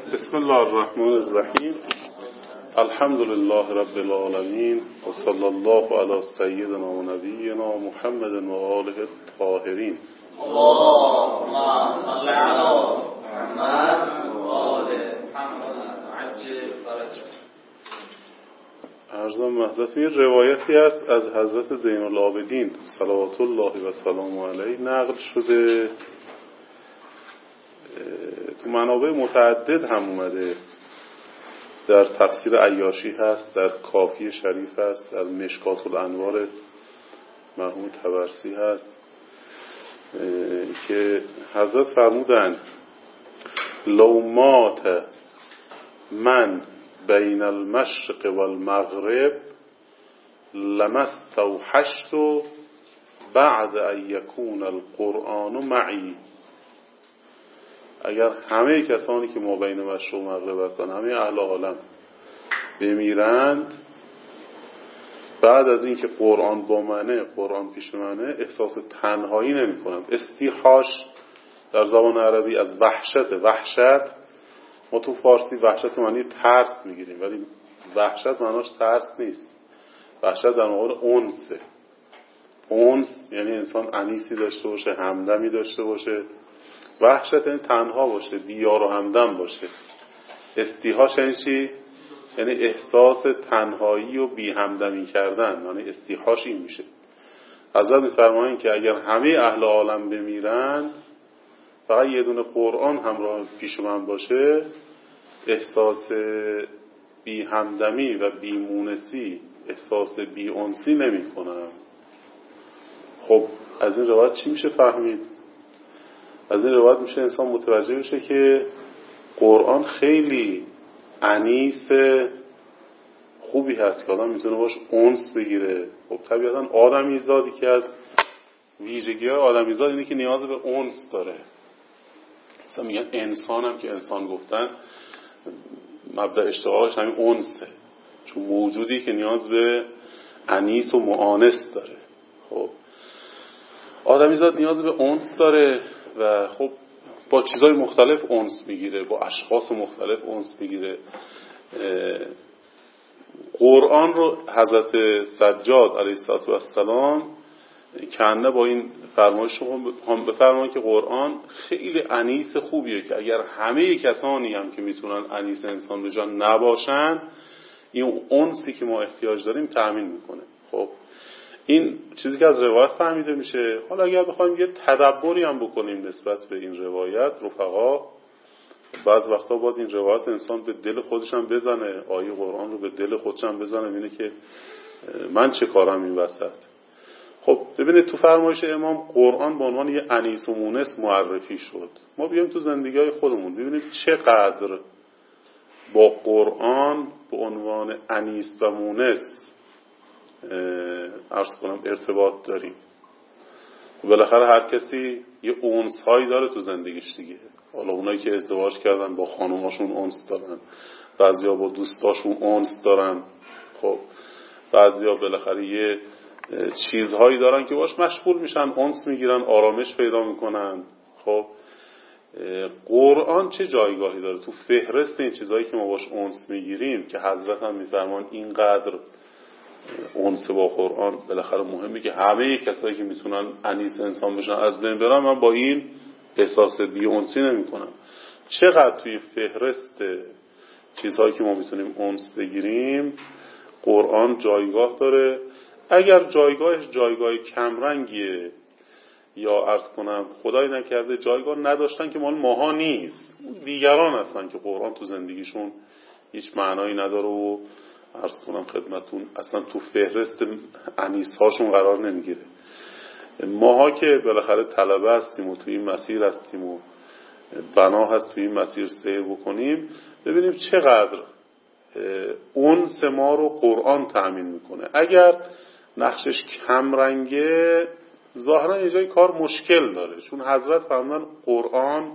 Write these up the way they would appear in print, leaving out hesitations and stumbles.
بسم الله الرحمن الرحیم. الحمد لله رب العالمین و صلی الله علی سیدنا و نبینا محمد و آله الطاهرین. اللهم صل علی محمد و آل محمد عجل فرجه. عرضم محضرتون یه روایتی است از حضرت زین العابدین صلوات الله و سلام علیه نقل شده، تو منابع متعدد هم اومده، در تفسیر عیاشی هست، در کافی شریف هست، در مشکات الانوار مرحوم طبرسی هست که حضرت فرمودن لو مات من بین المشرق والمغرب لما استوحشت بعد ان یکون القرآن معی. اگر همه کسانی که ما بین مشرق و مغرب هستن، همه اهل عالم بمیرند بعد از اینکه قرآن با منه، قرآن پیش منه، احساس تنهایی نمی کنم. استیحاش در زبان عربی از وحشت، ما تو فارسی وحشت معنی ترس میگیریم، ولی وحشت معناش ترس نیست. وحشت در مقابل انسه. انس یعنی انسان انیسی داشته باشه، همدمی داشته باشه. وحشت یعنی تنها باشه، بیار و همدم باشه. استیحاش یعنی چی؟ یعنی احساس تنهایی و بی همدمی کردن. یعنی استیحاش این میشه. حضرت می‌فرمایند که اگر همه اهل عالم بمیرند، فقط یه دونه قرآن همراه پیش من باشه، احساس بی همدمی و بی مونسی، احساس بی انسی نمی کنم. خب از این روایت چی میشه فهمید؟ از این روایت میشه انسان متوجه بشه که قرآن خیلی انیس خوبی هست که آدم میتونه باش انس بگیره. خب طبیعتا آدمیزادی که از ویژگی‌های آدمیزاد اینه که نیاز به انس داره. مثلا میگن انسان هم که انسان گفتن مبدأ اشتغالش همین انسه، چون موجودی که نیاز به انیس و مؤانس داره. خب آدمیزاد نیاز به انس داره و خب با چیزهای مختلف انس میگیره، با اشخاص مختلف انس میگیره. قرآن رو حضرت سجاد علیه السلام کنه با این فرمایش هم بفرمایید که قرآن خیلی انیس خوبیه که اگر همه کسانی هم که میتونن انیس انسان بشن نباشن، این انسی که ما احتیاج داریم تأمین میکنه. خب این چیزی که از روایت فهمیده میشه. حالا اگر بخوایم یه تدبری هم بکنیم نسبت به این روایت، رفقا بعض وقتا باید این روایت انسان به دل خودش هم بزنه، آیه قرآن رو به دل خودش هم بزنه، ببینه که من چه کارم این وسط. خب ببینید تو فرمایش امام قرآن به عنوان یه انیس و مونس معرفی شد. ما بیایم تو زندگی‌های خودمون ببینیم چقدر با قرآن به عنوان انیس و مونس عرض کنم ارتباط داریم. بالاخره هر کسی یه انس هایی داره تو زندگیش دیگه. حالا اونایی که ازدواج کردن با خانوماشون انس دارن، بعضیا با دوستاشون انس دارن، خب بعضیا بالاخره یه چیزهایی دارن که باش مشغول میشن، انس میگیرن، آرامش پیدا میکنن. خب قرآن چه جایگاهی داره تو فهرست این چیزهایی که ما باش انس میگیریم که حضرت هم میفرمان اینقدر انس با قرآن بالاخره مهمه که همه کسایی که میتونن انیس انسان بشن از بین برن. من با این احساس بی انسی نمی کنم. چقدر توی فهرست چیزهایی که ما میتونیم انس بگیریم قرآن جایگاه داره. اگر جایگاهش جایگاه کمرنگیه یا عرض کنم خدای نکرده جایگاه نداشتن که مال ماها نیست، دیگران هستن که قرآن تو زندگیشون هیچ معنایی نداره و عرض کنم خدمتون اصلا تو فهرست انیس هاشون قرار نمیگیره. ماها که بالاخره طلبه هستیم و توی این مسیر هستیم و بنا هست توی این مسیر سیر بکنیم، ببینیم چقدر انس ما رو قرآن تأمین میکنه. اگر نقشش کم رنگه ظاهرا یه جای کار مشکل داره، چون حضرت فرمودن قرآن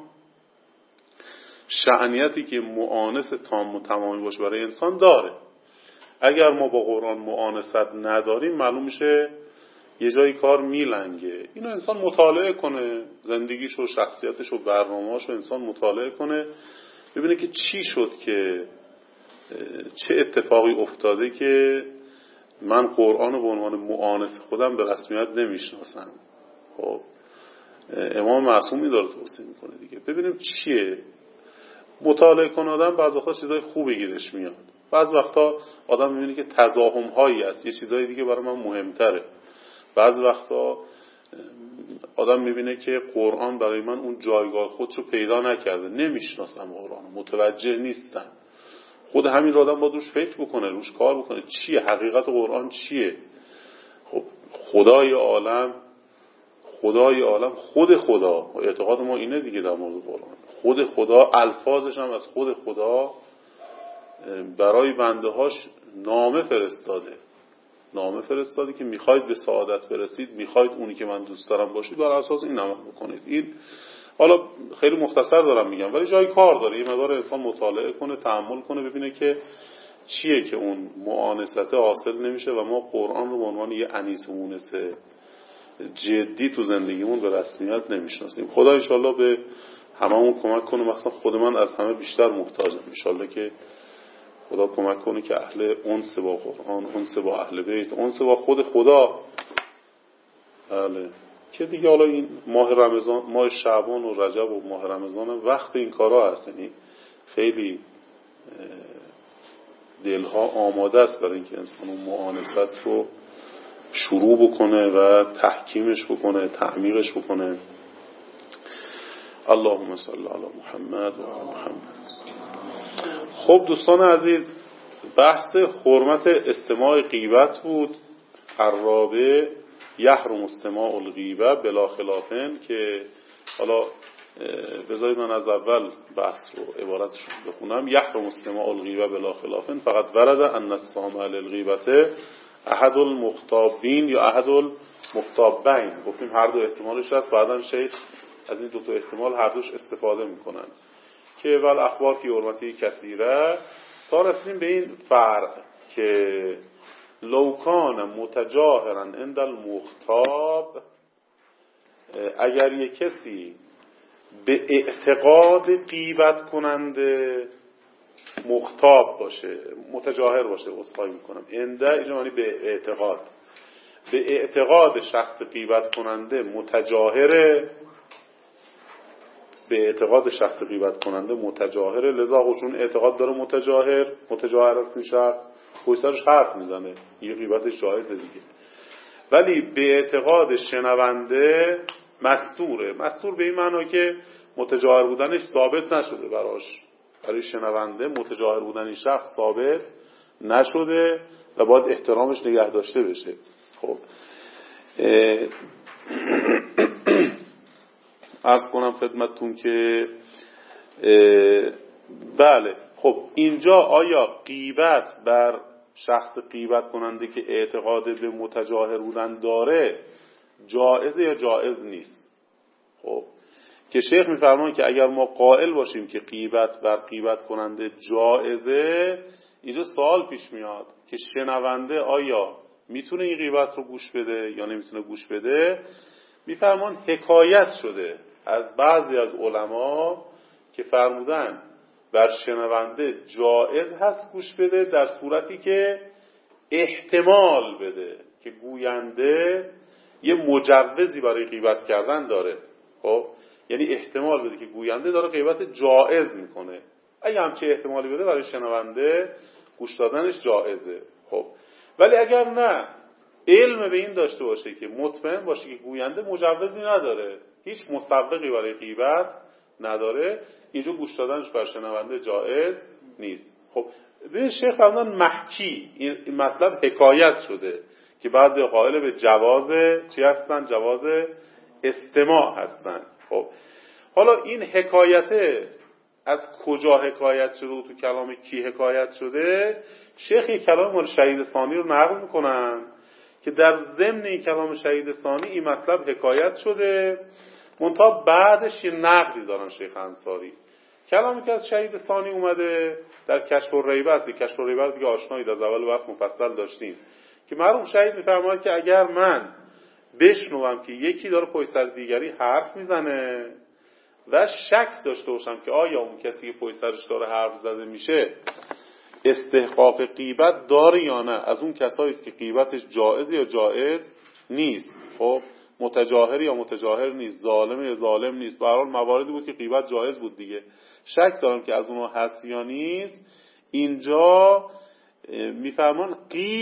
شأنیتی که مؤانس تام و تمامی باشه برای انسان داره. اگر ما با قرآن مؤانست نداریم معلوم میشه یه جایی کار میلنگه. اینو انسان مطالعه کنه، زندگیشو، شخصیتشو، برنامه‌اشو انسان مطالعه کنه ببینه که چی شد که چه اتفاقی افتاده که من قرآن رو به عنوان معانس خودم به رسمیت نمیشناسم. خب امام معصومی داره توصیه میکنه دیگه. ببینیم چیه. مطالعه کن آدم بعض وقتا چیزای خوبی گیرش میاد، بعض وقتا آدم میبینه که تضاهم هایی هست، یه چیزای دیگه برای من مهمتره. بعض وقتا آدم میبینه که قرآن برای من اون جایگاه خودشو پیدا نکرده، نمیشناسم قرآن، متوجه نیستم. خود همین رو آدم با روش فکر بکنه، روش کار بکنه. چیه حقیقت قرآن چیه؟ خب خدای عالم خود خدا، اعتقاد ما اینه دیگه در مورد قرآن، خود خدا الفاظش هم از خود خدا برای بنده هاش نامه فرستاده که میخواید به سعادت برسید، میخواید اونی که من دوست دارم باشید، بر اساس این عمل بکنید. این حالا خیلی مختصر دارم میگم، ولی جای کار داره یه مقدار انسان مطالعه کنه، تأمل کنه، ببینه که چیه که اون معانست حاصل نمیشه و ما قرآن رو به عنوان یه انیس و مونس جدی تو زندگیمون به رسمیت نمیشناسیم. خدا انشالله به هممون کمک کنه، مخصوصا خود من از همه بیشتر محتاجم. انشالله که خدا کمک کنه که اهل انس با قرآن، انس با اهل بیت، انس با خود خدا، بله، که دیگه حالا این ماه رمضان، ماه شعبان و رجب و ماه رمضان وقت این کارا هست. یعنی خیلی دلها آماده است برای اینکه انسان اون معانست رو شروع بکنه و تحکیمش بکنه، تعمیقش بکنه. اللهم صل علی محمد و علی محمد. خب دوستان عزیز، بحث حرمت استماع غیبت بود. الرابع یحرم استماع الغیبه بلا خلافن، که حالا بذارید من از اول بحث رو عبارتش رو بخونم. یحرم استماع الغیبه بلا خلافن فقط ورد ان السامع للغیبه احد المخطابین یا احد المخطابین. گفتیم هر دو احتمالش هست، بعداً شیخ از این دو تا احتمال هر دوش استفاده میکنن که ول اخبار فی حرمتی کثیره، تا رسیدیم به این فرق که لو کان متجاهرا عند المخطاب، اگر یک کسی به اعتقاد غیبت کننده مخطاب باشه، متجاهر باشه، عذرخواهی میکنم، عنده اینجا معنی به اعتقاد، به اعتقاد شخص غیبت کننده متجاهره، به اعتقاد شخص غیبت کننده متجاهره، لذا چون اعتقاد داره متجاهر است این شخص، پشترش حرف میزنه، یه غیبتش جایزه دیگه. ولی به اعتقاد شنونده مستوره. مستور به این معنی که متجاهر بودنش ثابت نشده برای شنونده متجاهر بودن این شخص ثابت نشده و باید احترامش نگه داشته بشه. خب عرض کنم خدمتتون که بله، خب اینجا آیا غیبت بر شخص غیبت کننده که اعتقاد به متجاهر بودن داره جائزه یا جائز نیست؟ خب که شیخ میفرماید که اگر ما قائل باشیم که غیبت بر غیبت کننده جائزه، اینجا سوال پیش میاد که شنونده آیا میتونه این غیبت رو گوش بده یا نمیتونه گوش بده. میفرمان حکایت شده از بعضی از علما که فرمودن بر شنونده جائز هست گوش بده در صورتی که احتمال بده که گوینده یه مجوزی برای غیبت کردن داره. خب یعنی احتمال بده که گوینده داره غیبت جائز میکنه. اگه همچه احتمالی بده برای شنونده گوش دادنش جائزه. خب ولی اگر نه، علم به این داشته باشه که مطمئن باشه که گوینده مجوزی نداره، هیچ مسوقی برای غیبت نداره، اینجا گوش دادنش بر شنونده جائز نیست. خب به شیخ فرمودن محکی، این مطلب حکایت شده که بعضی قائل به جواز چی هستن؟ جواز استماع هستن. خب حالا این حکایته از کجا حکایت شده و تو کلام کی حکایت شده؟ شیخ یک کلام مال شهید ثانی رو نقل میکنن که در ضمن این کلام شهید ثانی این مطلب حکایت شده، منتها بعدش یه نقلی دارن شیخ انصاری. کلامی که از شهید ثانی اومده در کشف الریبه است. کشف الریبه دیگه آشنایید، از اول بحث مفصل داشتیم که مرحوم شهید میفرماید که اگر من بشنوم که یکی داره پشت سر دیگری حرف میزنه و شک داشته باشم که آیا اون کسی که پشت سرش داره حرف زده میشه استحقاق غیبت داره یا نه، از اون کسایی است که غیبتش جایز یا جایز نیست. خب متجاهر یا متجاهر نیست، ظالم یا ظالم نیست. به هر حال مواردی بود که غیبت جایز بود دیگه. شک دارم که از اونها هست یا نیست. اینجا میفرمان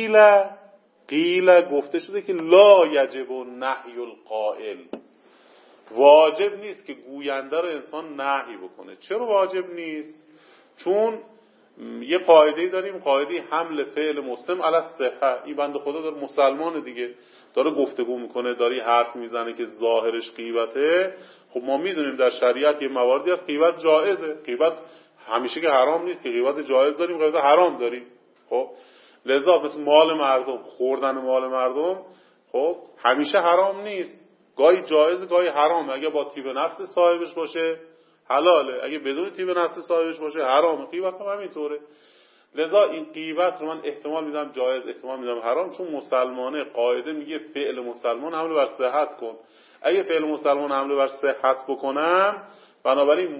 قیل گفته شده که لا یجب نهی القائل، واجب نیست که گوینده رو انسان نهی بکنه. چرا واجب نیست؟ چون یه قاعده‌ای داریم، قاعده حمل فعل مسلم علی الصحه. این بنده خدا داره مسلمان دیگه، داره گفتگو میکنه، داره حرف میزنه که ظاهرش غیبته. خب ما میدونیم در شریعت یه مواردی هست غیبت جایزه، غیبت همیشه که حرام نیست که غیبت جایز داریم، غیبت حرام داریم. خب لذا مثل مال مردم، خوردن مال مردم خب همیشه حرام نیست، گاهی جایز گاهی حرامه. اگه با طیب نفس صاحبش باشه حلاله، اگه بدون طیب نفس صاحبش باشه حرامه. غیبت هم همینطوره. لذا این غیبت رو من احتمال میدم جایز، احتمال میدم حرام، چون مسلمانه قاعده میگه فعل مسلمان حمله بر صحت کن. اگه فعل مسلمان حمله بر صحت بکنم، بنابراین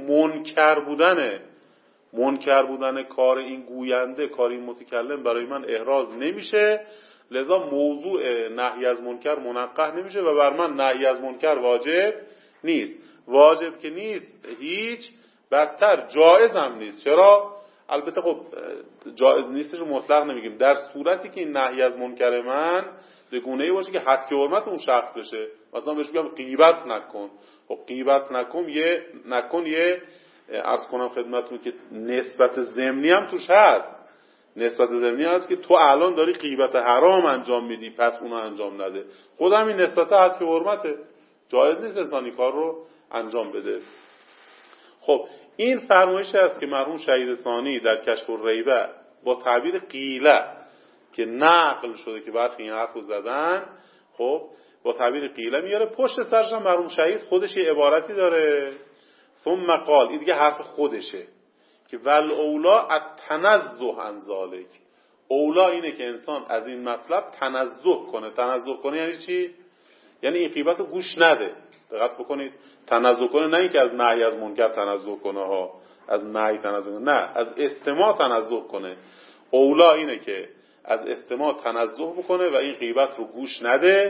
منکر بودن کار این گوینده، کار این متکلم برای من احراز نمیشه. لذا موضوع نهی از منکر منقح نمیشه و بر من نهی از منکر واجب نیست. واجب که نیست هیچ، بدتر جایز هم نیست. چرا؟ البته خب جایز نیستش رو مطلق نمیگیم، در صورتی که این نهی از منکر من به گونه‌ای باشه که حد حرمت اون شخص بشه. مثلا بهش بگم غیبت نکن. خب غیبت نکن یه عرض کنم خدمتتون که نسبت ضمنی هم توش هست. نسبت ضمنی هست که تو الان داری غیبت حرام انجام میدی، پس اونو انجام نده. خودم این نسبت حد که حرمته، جایز نیست انسانی کار رو انجام بده. خب این فرمایشی است که مرحوم شهید ثانی در کشف الریبه با تعبیر قیله که نقل شده که برخی این حرف رو زدن، خب با تعبیر قیله میاره. پشت سرش هم مرحوم شهید خودش یه عبارتی داره، ثم قال، این دیگه حرف خودشه که ول اولا التنزه عن ذلک. اولا اینه که انسان از این مطلب تنزه کنه. تنزه کنه یعنی چی؟ یعنی این غیبت رو گوش نده. دقت بکنید، تنزه کنه نه اینکه از نهی از منکر تنزه کنه ها، از نهی تنزه کنه، نه، از استماع تنزه کنه. اولا اینه که از استماع تنزه بکنه و این غیبت رو گوش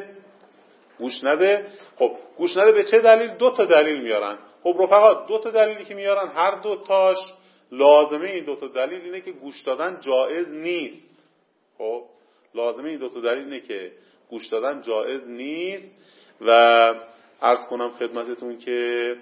نده. خب گوش نده به چه دلیل؟ 2 تا دلیل میارن. خب رفقا 2 تا دلیلی که میارن، هر 2 تاش لازمه این 2 تا دلیل اینه که گوش دادن جایز نیست. خب لازمه این 2 تا دلیل اینه که گوش دادن جایز نیست. و عرض کنم خدمتتون که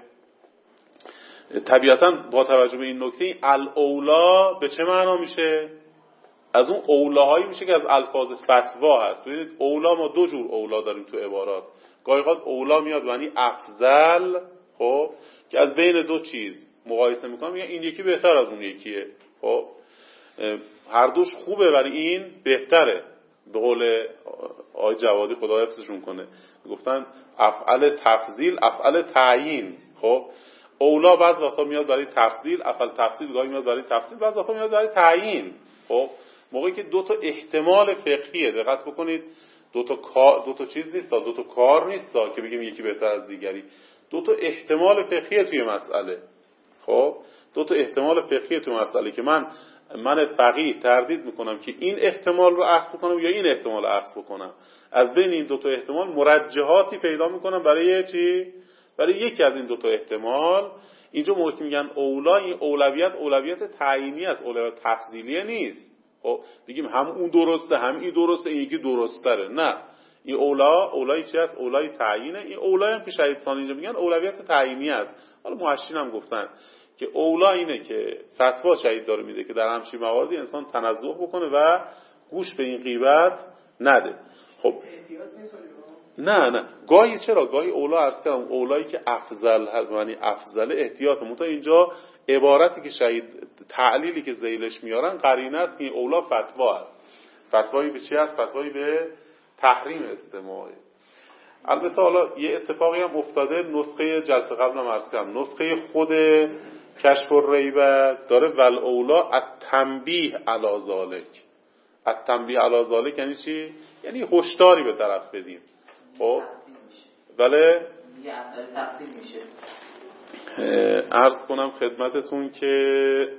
طبیعتاً با توجه به این نکته الاولا به چه معنا میشه؟ از اون اولاهایی میشه که از الفاظ فتوا هست. ببینید اولا، ما 2 جور اولا داریم تو عبارات. گاهی اوقات اولا میاد یعنی افضل، خب که از بین 2 چیز مقایسه میکنم میگن این یکی بهتر از اون یکیه. خب هر دوش خوبه ولی این بهتره. به قول آقای جوادی خدا حفظشون کنه گفتن افعل تفضیل افعل تعیین. خب اولا بعض وقتا میاد برای تفضیل، افعل تفضیل گاهی میاد برای تفضیل، بعض وقتا میاد برای تعیین. خب موقعی که 2 تا احتمال فقهیه، دقت بکنید، 2 تا چیز نیست، 2 تا کار نیست که بگیم یکی بهتر از دیگری. 2 تا احتمال فقهیه توی مسئله. خب 2 تا احتمال فقهیه توی مسئله که من فقیه تردید میکنم که این احتمال رو اخذ بکنم یا این احتمال رو اخذ بکنم. از بین این 2 تا احتمال مرجحاتی پیدا میکنم برای چی؟ برای یکی از این 2 تا احتمال. اینجا موقعی که میگن اولا، این اولویت تعیینی است، اولویت تفضیلیه نیست. خب بگیم هم اون درسته هم این درسته، این یکی درست تره. نه، این اولای چی است؟ اولای تعیینه. این اولای هم که شهید ثانی اینجا میگن اولویت تعیینی است. حالا محشین هم گفتن که اولا اینه که فتوا شهید داره میده که در همچین مواردی انسان تنزه بکنه و گوش به این غیبت نده. خب نه گاهی چرا؟ گاهی اولا عرض کردم اولایی که افضل هست، یعنی افضل احتیاط. منتها اینجا عبارتی که شهید تعلیلی که ذیلش میارن قرینه است که این اولا فتوا است. فتوایی به چی است؟ فتوایی به تحریم استماع. البته حالا یه اتفاقی هم افتاده، نسخه جلسه قبل هم عرض کردم، نسخه خود کشف الریبه داره ول اولا التنبیه علی ذالک. التنبیه علی ذالک یعنی چی؟ یعنی هشداری به طرف بدیم. خب بله تفصیل میشه. عرض کنم خدمتتون که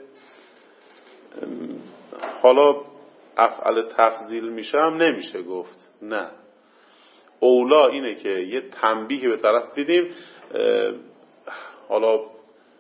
حالا افعال تفضیل میشم نمیشه گفت، نه، اولا اینه که یه تنبیه به طرف بدیم. حالا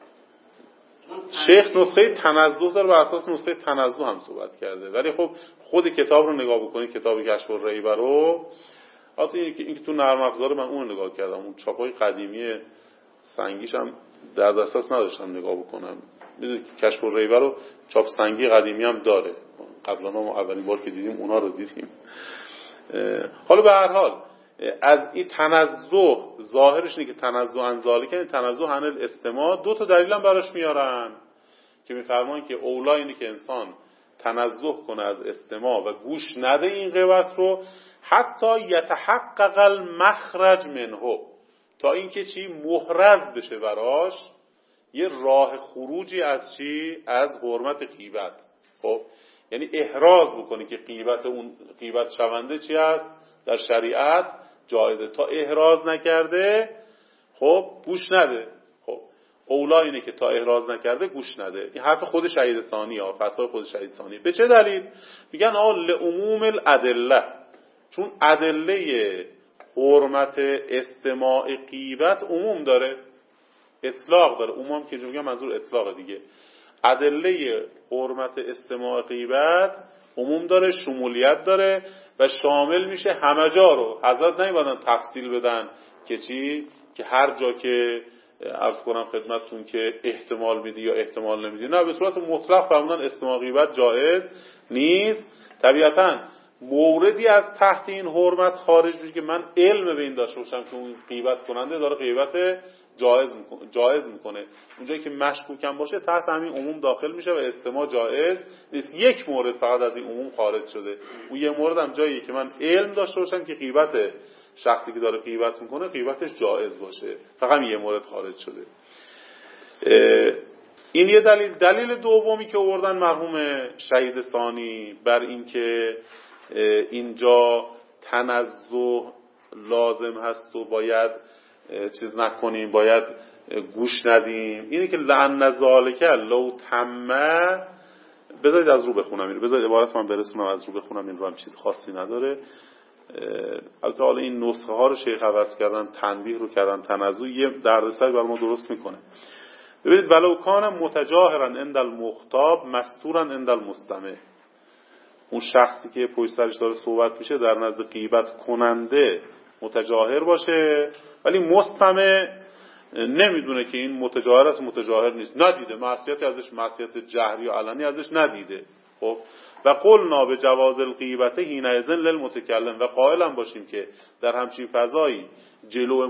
شیخ نسخه تنزه داره، بر اساس نسخه تنزه هم صحبت کرده، ولی خب خود کتاب رو نگاه بکنید، کتاب کشف الریبه رو، البته این که تو نرم افزار من اون نگاه کردم، اون چاپای قدیمی سنگیش هم در دسترس نداشتم نگاه بکنم. میدونید کشف الریبه رو چاپ سنگی قدیمی هم داره، قبلا ما اولین بار که دیدیم اونا رو دیدیم. حالا به هر حال از این تنزه ظاهرش اینه که تنزه عن ذالک، یعنی تنزه عن الاستماع. دو تا دلیل هم براش میارن که میفرمان که اولا اینه که انسان تنزه کنه از استماع و گوش نده این غیبت رو، حتی یتحقق المخرج منه، تا اینکه چی محرز بشه براش یه راه خروجی از چی، از حرمت غیبت. خب یعنی احراز بکنی که غیبت شونده چی است در شریعت جایزه، تا احراز نکرده خب گوش نده. خب اولا اینه که تا احراز نکرده گوش نده. این حرف خود شهید ثانی ها، فتوای خود شهید ثانی. به چه دلیل؟ میگن لعموم الادله، چون ادله حرمت استماع غیبت عموم داره، اطلاق داره. عموم که میگم منظور اطلاق دیگه. ادله حرمت استماع غیبت عموم داره، شمولیت داره و شامل میشه همه جا رو. حضرت نمیبادن تفصیل بدن که چی، که هر جا که عرض کنم خدمتتون که احتمال میدی یا احتمال نمیدی، نه، به صورت مطلق فرمودن استماع غیبت جایز نیست. طبیعتاً موردی از تحت این حرمت خارج میشه که من علم به این داشته باشم که اون غیبت کننده داره غیبت جایز میکنه. اونجایی که مشکوکم باشه تحت همین عموم داخل میشه و استماع جایز نیست. یک مورد فقط از این عموم خارج شده، اون یه مورد هم جاییه که من علم داشته باشم که غیبت شخصی که داره غیبت میکنه غیبتش جایز باشه، فقط یه مورد خارج شده. این یه دلیل. دلیل دومی که آوردن مرحوم شهید ثانی بر این که اینجا تنزه لازم هست و باید چیز نکنیم، باید گوش ندیم، اینه که لعن ذالک لو تمه. بذارید از رو بخونم اینو، بذارید عبارت من برسونم از رو بخونم، این رو هم چیز خاصی نداره. البته حالا این نسخه ها رو شیخ عوض کردن، تنبیه رو کردن، تنزه یه دردسر برای ما درست میکنه. ببینید ولو کان متجاهرا عند المخطاب مستورا عند المستمع، اون شخصی که پشت سرش داره صحبت میشه در نزد غیبت کننده متجاهر باشه، ولی مستمع نمیدونه که این متجاهر است متجاهر نیست، ندیده معصیتی ازش، معصیت جهری و علنی ازش ندیده. خب و قلنا به جواز الغیبت حینئذ للمتکلم، و قائلا باشیم که در همچین فضایی جلو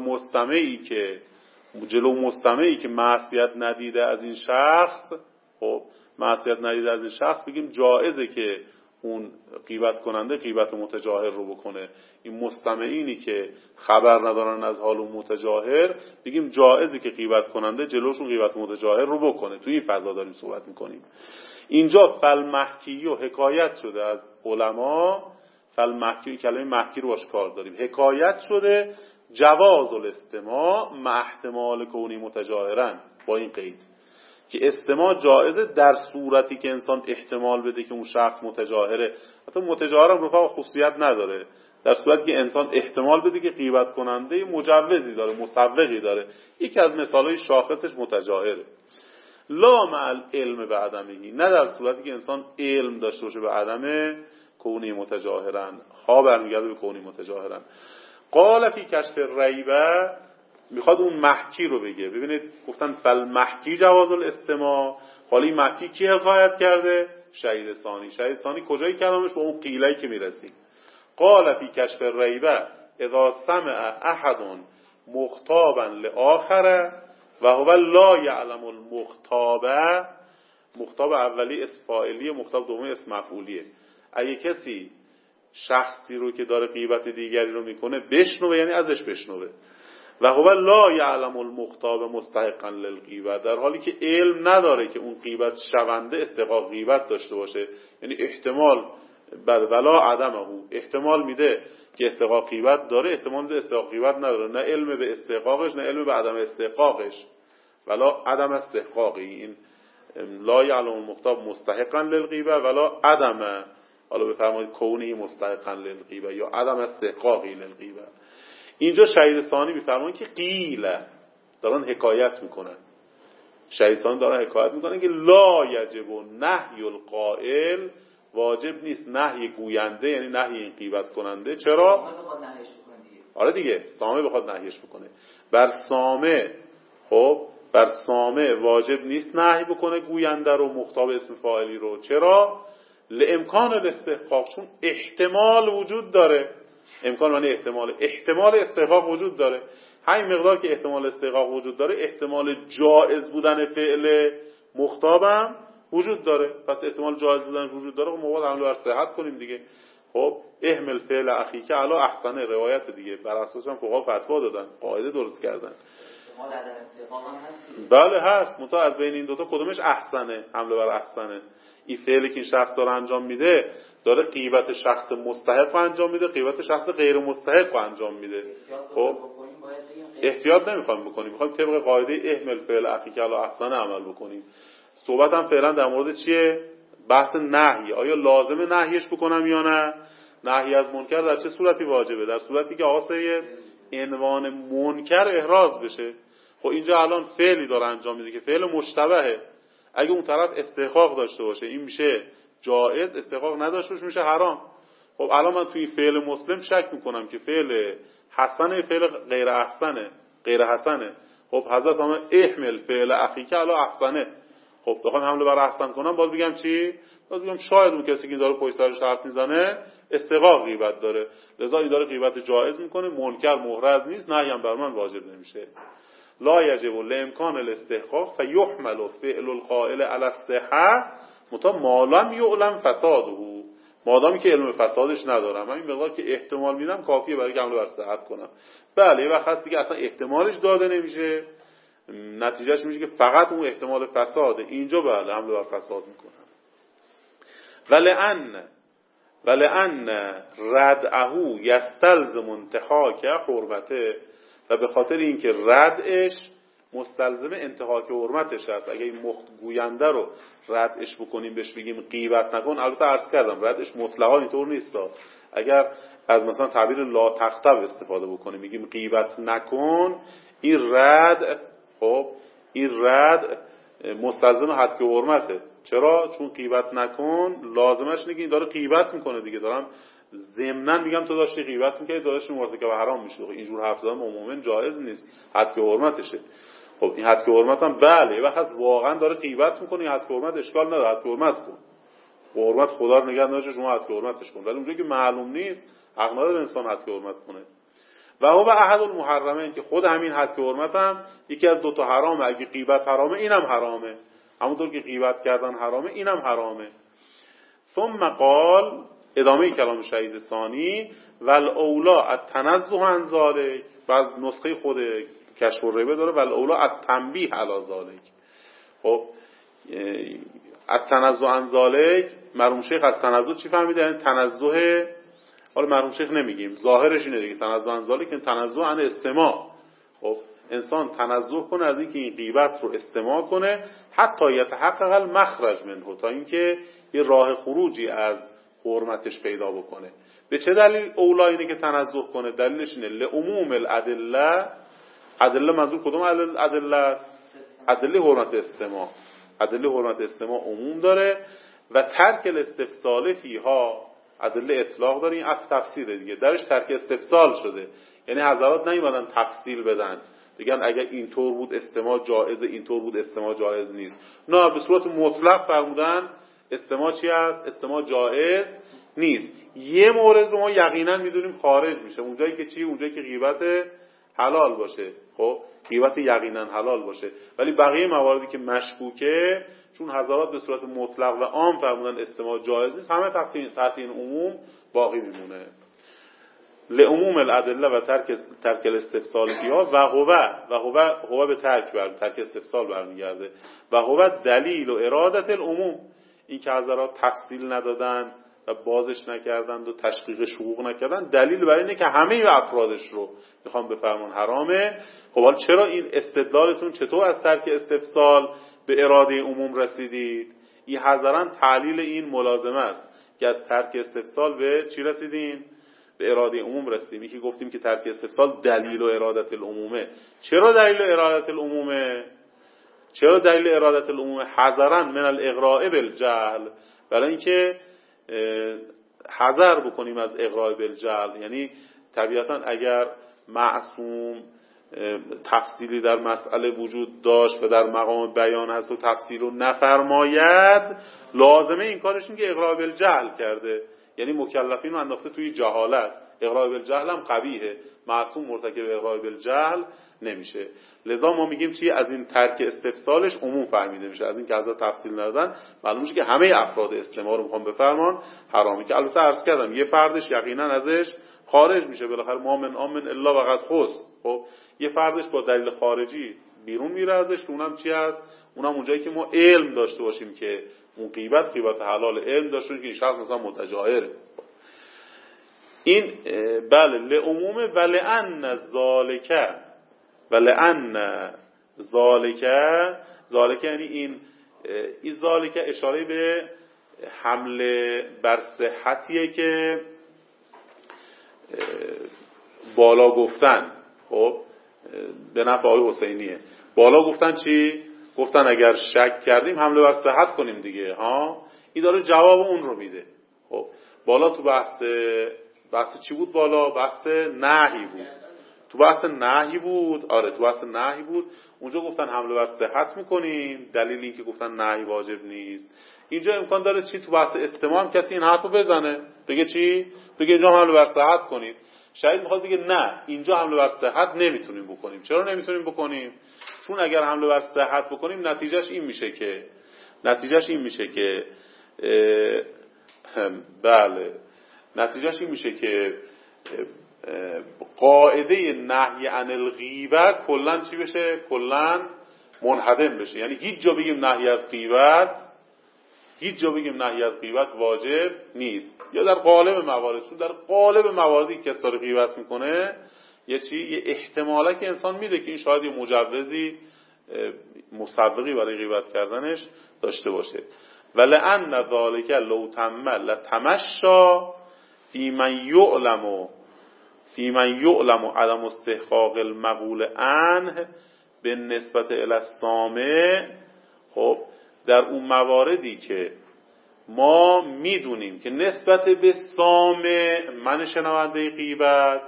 مستمعی که معصیت ندیده از این شخص، خب معصیت ندیده از این شخص، بگیم جایزه که اون غیبت کننده غیبت متجاهر رو بکنه. این مستمعینی که خبر ندارن از حال اون متجاهر، بگیم جایزه که غیبت کننده جلوشون غیبت متجاهر رو بکنه. توی این فضا داریم صحبت میکنیم. اینجا فالمحکی و حکایت شده از علما، فالمحکی کلمه محکی رو باش کار داریم، حکایت شده جواز الاستماع مع احتمال کونی متجاهرن، با این قید که استماع جایزه در صورتی که انسان احتمال بده که اون شخص متجاهره. حتی متجاهر هم رفاق خصوصیت نداره، در صورتی که انسان احتمال بده که غیبت کننده مجوزی داره، مسوقی داره. یکی از مثالهای شاخصش متجاهره. لا مع العلم به عدمهی، نه در صورتی که انسان علم داشته باشه به عدم کونی متجاهرن. ها برمیگرده به کونی متجاهرن. قال فی کشف الریبه، میخواد اون محکی رو بگه. ببینید گفتن فالمحکی جواز الاستماع، حالا این محکی کی حکایت کرده؟ شهید ثانی. شهید ثانی کجای کلامش؟ با اون قیله‌ای که میرسیم. قال فی کشف الریبه اذا سمع احد مخطابا لآخر و هو لا یعلم المخطاب، مخطاب اولی اسم فاعلیه، مخطاب دومی اسم مفعولیه. اگه کسی شخصی رو که داره غیبت دیگری رو میکنه بشنوه، یعنی ازش بشنوه، و هو لا یعلم المخطاب مستحقا للغیبت، در حالی که علم نداره که اون غیبت شونده استحقاق غیبت داشته باشه، یعنی احتمال بر ولا عدمه، احتمال میده که استحقاق غیبت داره، احتمال میده استحقاق غیبت نداره، نه علم به استحقاقش نه علم به عدم استحقاقش. ولا عدم استحقاقی. این لا یعلم المختاب مستحقا للغیبه ولا عدم، حالا بفرمایید کونی مستحقا للغیبه یا عدم استحقاقی للغیبه. اینجا شهید ثانی میفرمایند که قیله، دارن حکایت میکنن، شهید ثانی دارن حکایت میکنن که لا یجب نهی القائل، واجب نیست نهی گوینده، یعنی نهی این غیبت کننده. چرا؟ آره دیگه، سامع بخواد نهیش بکنه. بر سامع واجب نیست نهی بکنه گوینده رو، مخاطب اسم فاعلی رو. چرا؟ لامکان الاستحقاق، چون احتمال وجود داره. امکان معنی احتمال استحقاق وجود داره. همین مقدار که احتمال استحقاق وجود داره، احتمال جائز بودن فعل مخاطبم وجود داره. پس احتمال جائز بودن وجود داره، خب مواد عمل بر صحت کنیم دیگه. خب احمل فعل اخیک علی احسنه، روایت دیگه، بر اساسش هم فقها فتوا دادن، قاعده درست کردن. بله هست، منتها از بین این دوتا کدومش احسنه؟ حمله بر احسنه. این فعلی که این شخص داره انجام میده، داره غیبت شخص مستحق انجام میده، غیبت شخص غیر مستحق انجام میده. خب احتیاط نمیخوایم بکنیم، میخوایم طبق قاعده احمل فعل اخیک علی احسنه عمل بکنیم. صحبت هم فعلا در مورد چیه؟ بحث نهی. آیا لازمه نهیش بکنم یا نه؟ نهی از منکر در چه صورتی واجبه؟ در صورتی که آقا سید عنوان منکر احراز بشه. خب اینجا الان فعلی داره انجام میده که فعل مشتبهه. اگه اون طرف استحقاق داشته باشه این میشه جائز، استحقاق نداشته باشه میشه حرام. خب الان من توی فعل مسلم شک میکنم که فعل حسنه، فعل غیر حسنه. خب حضرت هم احمل فعل اخیک علی احسنه. خب بخوام حمله بر احسن کنم، باز بگم چی؟ باز بگم شاید اون کسی که داره پشت سرش حرف میزنه استحقاق غیبت داره، لذا این داره غیبت جایز میکنه، منکر محرز نیست، نهی هم بر من واجب نمیشه. لا یجب لامکان الاستحقاق فیحمل فعل القائل علی الصحه متا ما لم یعلم فساده، مادامی که علم فسادش ندارم، همین مقدار که احتمال میدم کافیه برای که حمله بر صحت کنم. بله یه وقت هست دیگه اصلا احتمالش داده نمیشه، نتیجهش میشه که فقط اون احتمال فساده، اینجا بله حمله بر فساد میکنم. ولئن ردعه یستلزم انتهاک حرمته، و به خاطر اینکه ردش مستلزم انتهاک حرمتش هست. اگه این گوینده رو ردش بکنیم بهش بگیم غیبت نکن، البته عرض کردم ردش مطلقا اینطور نیست. اگر از مثلا تعبیر لا تغتب استفاده بکنیم میگیم غیبت نکن، این رد مستلزم حد حرمته. چرا؟ چون غیبت نکن لازمش اینه که این داره غیبت میکنه دیگه، دارم ضمناً میگم تو داشتی غیبت میکنی، تو داشتی مرتکب حرام میشی. اینجور حرف زدن عموما جایز نیست، حد حرمتشه. خب این حد حرمت هم بله یه وقت واقعا داره غیبت میکنه، حد حرمت اشکال نداره، حد حرمت کن، حرمت خدا رو نگه داشته، شما حد حرمتش کن. ولی اونجایی که معلوم نیست حق نداره انسان حد حرمت کنه. و هو احد المحرمین، که خود همین حد حرمت هم یکی از دو تا حرامه. اگه غیبت حرامه اینم حرامه، همونطور که غیبت کردن حرامه اینم حرامه. ثم قال، ادامه کلام شهید ثانی، والاولا التنزه عن ذلک، بعض نسخه خود کشف الریبه داره والاولا التنبیه علی ذلک. خب التنزه عن ذلک، مرحوم شیخ از تنزه چی فهمیده؟ یعنی تنزه، حالا مرحوم شیخ نمیگیم، ظاهرش اینه دیگه، تنزه عن ذلک یعنی تنزه عن استماع. خب انسان تنزه کنه از اینکه این غیبت رو استماع کنه، حتی یتحقق المخرج منه، تا اینکه یه راه خروجی از حرمتش پیدا بکنه. به چه دلیل اولا اینه که تنزه کنه؟ دلیلش اینه لعموم الادله، ادله منظور کدوم ادله است؟ ادله حرمت استماع. ادله حرمت استماع عموم داره و ترک الاستفسال فیها ادله اطلاق داره. این تفسیره دیگه، درش ترک استفسال شده، یعنی حضرات نیومدن تفصیل بدن بگن اگر اینطور بود استماع جایزه، اینطور بود استماع جایز نیست. نه، به صورت مطلق فرمودن استماع چی است؟ استماع جایز نیست. یه مورد رو ما یقینا میدونیم خارج میشه، اونجایی که چی؟ اونجایی که غیبت حلال باشه. خب غیبت یقینا حلال باشه. ولی بقیه مواردی که مشکوکه، چون حضرات به صورت مطلق و عام فرمودن استماع جایز نیست، همه تحت این عموم باقی میمونه. لعموم الادله و ترک الاستفسال فیها و هو به ترک استفسال برمیگرده. و هو دلیل و ارادت العموم، این که حضرات تفصیل ندادن و بازش نکردند و تشقیق شقوق نکردند، دلیل برای اینه که همه افرادش رو میخوام بفرمان حرامه. خب حالا چرا این استدلالتون چطور از ترک استفسال به اراده عموم رسیدید؟ این حذرا تعلیل این ملازمه است که از ترک استفسال به چی رسیدین؟ به اراده عموم رسیدیم. یکی گفتیم که ترک استفسال دلیل و ارادت العمومه. چرا دلیل و ارادت العمومه؟ چرا دلیل ارادت العمومه؟ حذرا من الاغراء بالجهل، برای اینکه حذر بکنیم از اغراء بالجهل. یعنی طبیعتا اگر معصوم تفصیلی در مسئله وجود داشت و در مقام بیان هست و تفصیل رو نفرماید، لازمه این کارش این که اغراء بالجهل کرده، یعنی مکلفین رو انداخته توی جهالت. اغراء بالجهل هم قبیحه، معصوم مرتکب اغراء بالجهل نمیشه. لذا ما میگیم چی؟ از این ترک استفسالش عموم فهمیده میشه، از این که ازا تفصیل ندادن معلوم میشه که همه افراد اسلام رو میخوام بفرمان حرامی، که البته عرض کردم یه فردش یقینا ازش خارج میشه، بالاخره ما من آمن الا وقد خص. خب یه فردش با دلیل خارجی بیرون میره ازش، که اونم چی هست؟ اونم اونجایی که ما علم داشته باشیم که اون غیبت حلال، علم داشته باشیم که این شخص مثلا متجاهره. این بله لعمومه. ولئن ذالک یعنی این ذالک اشاره به حمله بر صحتیه که بالا گفتن. خب به نفع آقای حسینیه. بالا گفتن چی؟ گفتن اگر شک کردیم حمله بر صحت کنیم دیگه. این داره جواب اون رو میده. خب بالا تو بحث چی بود؟ بالا بحث نهی بود. تو بحث نهی بود. آره تو بحث نهی بود. اونجا گفتن حمله بر صحت میکنیم، دلیل این که گفتن نهی واجب نیست. اینجا امکان داره چی؟ تو بحث استماع هم کسی این حرفو بزنه، بگه چی؟ بگه اینجا حمله بر صحت کنید. شاید میخواد بگه نه اینجا حمله بر صحت نمیتونیم بکنیم. چرا نمیتونیم بکنیم؟ چون اگر حمله بر صحت بکنیم نتیجهش این میشه که بله نتیجهش این میشه که قاعده نهی عن الغیبت کلا چی بشه؟ کلا منهدم بشه. یعنی هیچ جا بگیم نهی از غیبت واجب نیست، یا در قالب موارد. چون در قالب مواردی که کسی داره غیبت میکنه یه احتماله که انسان میده که این شاید یه مجوزی مسبقی برای غیبت کردنش داشته باشه. ولئن ذالک لو تم لتمشى فی من یعلم عدم استحقاق المقول عنه به نسبت الی السامع. خب در اون مواردی که ما میدونیم که نسبت به سامع، من شنونده غیبت،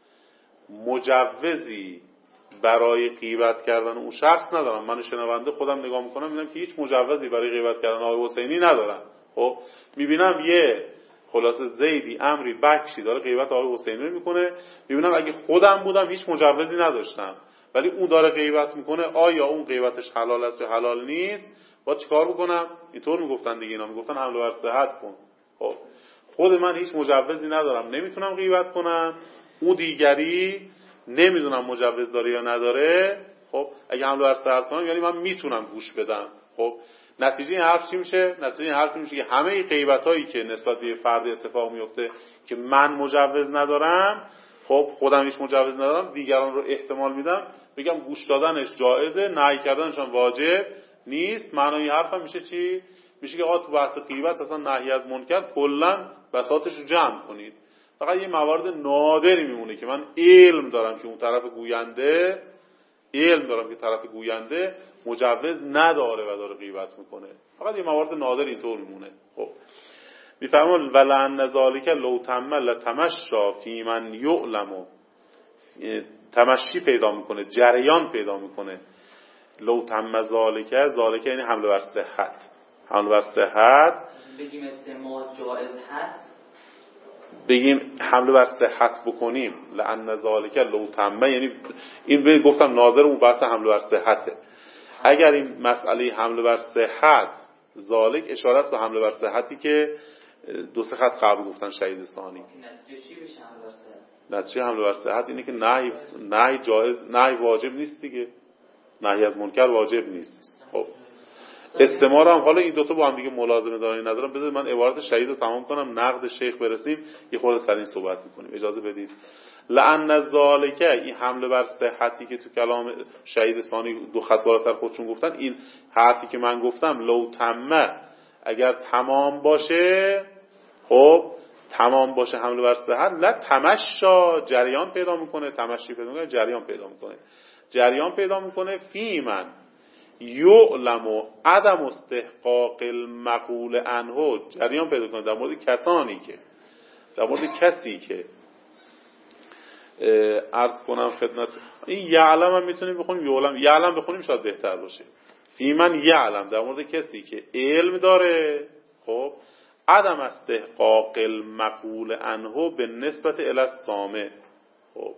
مجوزی برای غیبت کردن اون شخص ندارم. من شنونده خودم نگاه میکنم میبینم که هیچ مجوزی برای غیبت کردن آقای حسینی ندارم. خب میبینم یه خلاصه زیدی امری بکشی داره غیبت آقای حسینی رو میکنه، میبینم اگه خودم بودم هیچ مجوزی نداشتم ولی اون داره غیبت میکنه، آیا اون غیبتش حلال است یا حلال نیست؟ با چیکار بکنم؟ اینطور میگفتن دیگه، اینا میگفتن حمله بر صحت کن. خب خود من هیچ مجوزی ندارم، نمیتونم غیبت کنم، اون دیگری نمیدونم مجوز داره یا نداره. خب اگه حمله بر صحت کنم یعنی من میتونم گوش بدم. خب نتیجه این حرف چی میشه؟ نتیجه این حرف میشه که همه غیبتایی که نسبت به فرد اتفاق میفته که من مجوز ندارم، خب خودم هیچ مجوز ندارم، دیگران رو احتمال میدم بگم گوش دادنش جایزه، نهی کردنش واجب نیست. معنای این حرف هم میشه چی؟ میشه که آقا تو بحث غیبت اصلا نهی از منکر کلا بساطش رو جمع کنید. فقط یه موارد نادری میمونه که من علم دارم که اون طرف گوینده مجوز نداره و داره غیبت میکنه. فقط یه موارد نادر اینطور میمونه. خب میفهمون ولئن ذالک لو تم لتمشى فی من یعلم، تمشی پیدا میکنه، جریان پیدا میکنه. لو تم ذالک یعنی حمله بر صحت. بگیم استماع جائز هست، بگیم حمله بر صحت بکنیم. لئن ذالک لو تم یعنی این گفتم ناظر اون بحث حمله بر صحته. اگر این مسئله حمله بر صحت، ذالک اشاره است به حمله بر صحتی که دو سه خط قبل گفتن شهید ثانی. نتیجه چی بشه حمله بر صحت؟ نتیجه حمله بر صحت اینه که نهی جایز، نهی واجب نیست دیگه. نهی از منکر واجب نیست. خب استمار هم حالا این دوتا با هم دیگه ملازمه دارن ندارم. بذارید من عبارت شهید رو تمام کنم، نقد شیخ برسیم، یه خورده سر این صحبت میکنیم. اجازه بدید. لأن ذالکه، این حمله بر صحتی که تو کلام شهید ثانی دو خط بالاتر خودشون گفتن، این حرفی که من گفتم لو تمه، اگر تمام باشه، خب تمام باشه حمله بر صحت، لا تمشا، جریان پیدا میکنه، تمشی پیدا میکنه، جریان پیدا میکنه فی من یعلم عدم استحقاق المقول عنه، جریان پیدا کنه در مورد کسانی که، در مورد کسی که عرض کنم خدمت، این یعلم هم میتونیم بخونیم، یعلم بخونیم شاید بهتر باشه. فی من یعلم، در مورد کسی که علم داره، خب عدم استحقاق المقول عنه به نسبت الی السامع، خب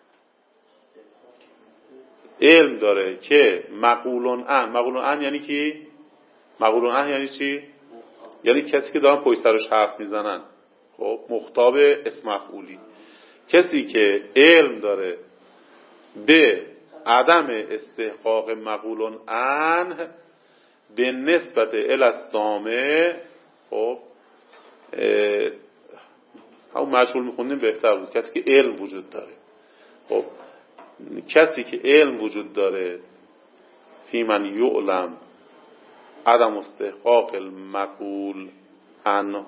علم داره که مقولون عن یعنی کی؟ مقولون عن یعنی چی؟ یعنی کسی که دارن پشت سرش حرف میزنن، خب مخاطب اسم مفعولی، کسی که علم داره به عدم استحقاق مقولون عن به نسبت الی السامع، خب همون مجهول میخوندیم بهتر بود، کسی که علم وجود داره، خب کسی که علم وجود داره فی من یعلم عدم استحقاق المقول عنه،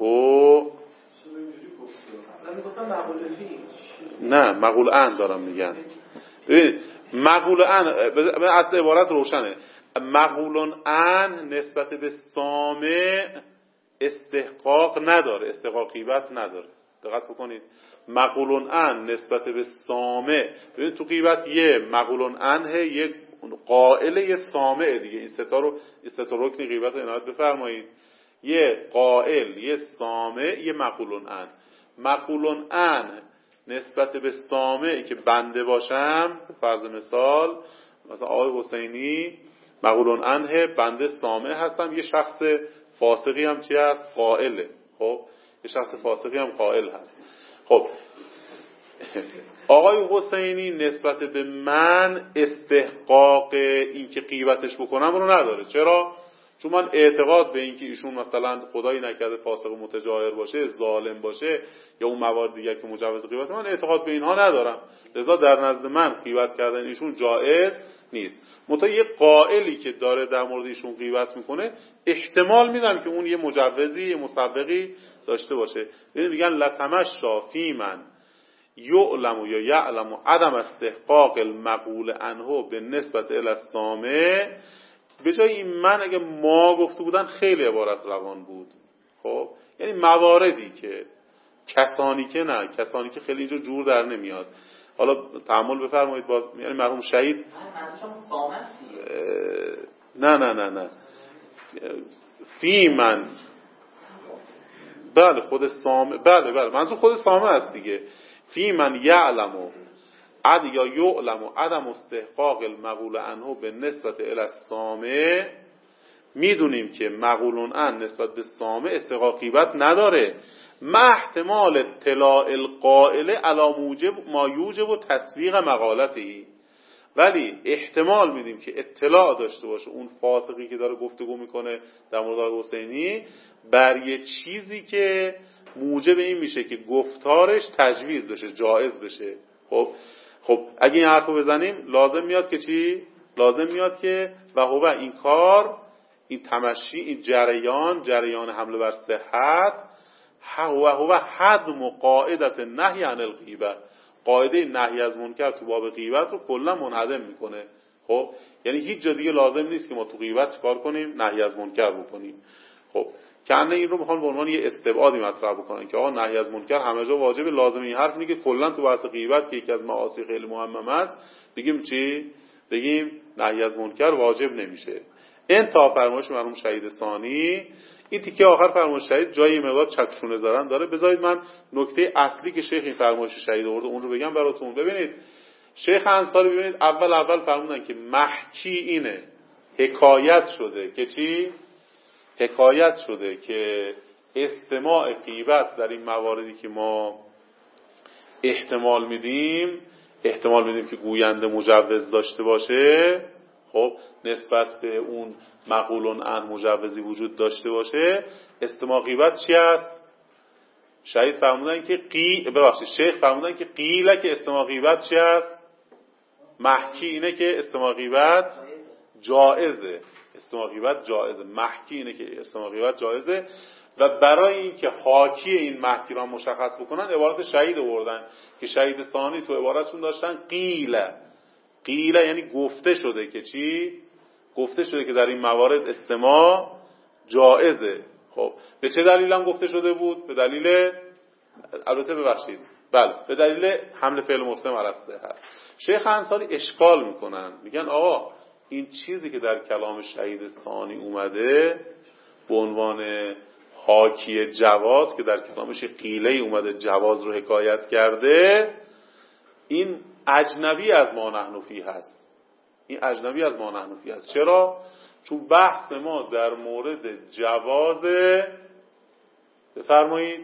نه مقول عن دارم میگن. ببینید مقول عن اصل عبارت روشنه، مقولون عن نسبت به سامع استحقاق نداره، استحقاق غیبت نداره. دقت بکنید، مقولون عن نسبت به سامع، ببینید تو غیبت یه مقولون عنه، یه قائل، یه سامع دیگه، این ستا رکن غیبت عنایت بفرمایید، یه قائل، یه سامع، یه مقولون عن. مقولون عن نسبت به سامعی که بنده باشم، فرض مثال مثلا آقای حسینی مقولون عنه، بنده سامع هستم، یه شخص فاسقی هم چی هست؟ قائله. خب یه شخص فاسقی هم قائل هست. خب آقای حسینی نسبت به من استحقاق این که غیبتش بکنم رو نداره. چرا؟ چون من اعتقاد به این که ایشون مثلا خدایی نکرده فاسق و متجاهر باشه، ظالم باشه، یا اون موارد دیگر که مجوز غیبت، من اعتقاد به اینها ندارم، لذا در نزد من غیبت کردن ایشون جایز نیست. منتها یه قائلی که داره در مورد ایشون غیبت میکنه، احتمال میدم که اون یه مجوزی، یه مسبقی داشته باشه. ببین میگن لتمشا فی من یعلم یا یعلم عدم استحقاق المقول عنه به نسبت الی السامع، به جای این من اگه ما گفته بودن خیلی عبارت روان بود. خب یعنی مواردی که کسانی که نه، کسانی که خیلی اینجا جور در نمیاد. حالا تأمل بفرمایید باز، یعنی مرحوم شهید نه فی من، بله خود سامع، بله منظور خود سامع است دیگه. فی من یعلم یا یعلم عدم استحقاق المقول عنه به نسبت الی السامع، میدونیم که مقولون عن نسبت به سامع استحقاق غیبت نداره، ما احتمال اطلاع القائل علی موجب ما یوجب و تصویق مقالتی، ولی احتمال میدیم که اطلاع داشته باشه اون فاسقی که داره گفتگو میکنه در مورد آقای حسینی بر یه چیزی که موجب این میشه که گفتارش تجویز بشه، جایز بشه. خب اگه این حرفو بزنیم لازم میاد که چی؟ لازم میاد که و هو این کار، این تمشی، این جریان حمله بر صحت، هو حدم قاعدت نهی عن الغیبه، قاعده نهی از منکر تو باب غیبت رو کلا منهدم میکنه. خب یعنی هیچ جا دیگه لازم نیست که ما تو غیبت چیکار کنیم؟ نهی از منکر بکنیم. خب کنه این رو میخوان به عنوان یه استبعادی مطرح بکنن که آقا نهی از منکر همه جا واجبه، لازم این حرف اینه که کلا تو بحث غیبت که یکی از معاصی خیلی مهمه است بگیم چی؟ بگیم نهی از منکر واجب نمیشه. انتها فرمایش مرحوم شهید ثانی، این تیکه آخر فرمایش شهید جای مقدار چکشونه زدن داره. بذارید من نکته اصلی که شیخ این فرمایش شهید آورده اون رو بگم براتون. ببینید شیخ انصاری، ببینید اول فرمودن که محکی اینه، حکایت شده که چی؟ حکایت شده که استماع غیبت در این مواردی که ما احتمال میدیم که گوینده مجوز داشته باشه، خب نسبت به اون مقولون عن مجوزی وجود داشته باشه، استماع غیبت چی است؟ شهید فرمودن که شیخ فرمودن که قیله که استماع غیبت چی است؟ محکی اینه که استماع غیبت جائزه. استماع غیبت جائزه. محکی اینه که استماع غیبت جائزه و برای اینکه حاکی این محکی را مشخص بکنن عبارت شهید آوردن که شهید ثانی تو عبارتشون داشتن قیله. قیله یعنی گفته شده که چی؟ گفته شده که در این موارد استماع جائزه. خب به چه دلیل هم گفته شده بود؟ به دلیل به دلیل حمل فعل مسلم علی الصحه. شیخ انصاری اشکال میکنن، میگن آقا این چیزی که در کلام شهید ثانی اومده به عنوان حاکی جواز که در کلامش قیله اومده جواز رو حکایت کرده، این اجنبی از ما نحن فیه هست. این اجنبی از ما نحن فیه هست. چرا؟ چون بحث ما در مورد جواز بفرمایید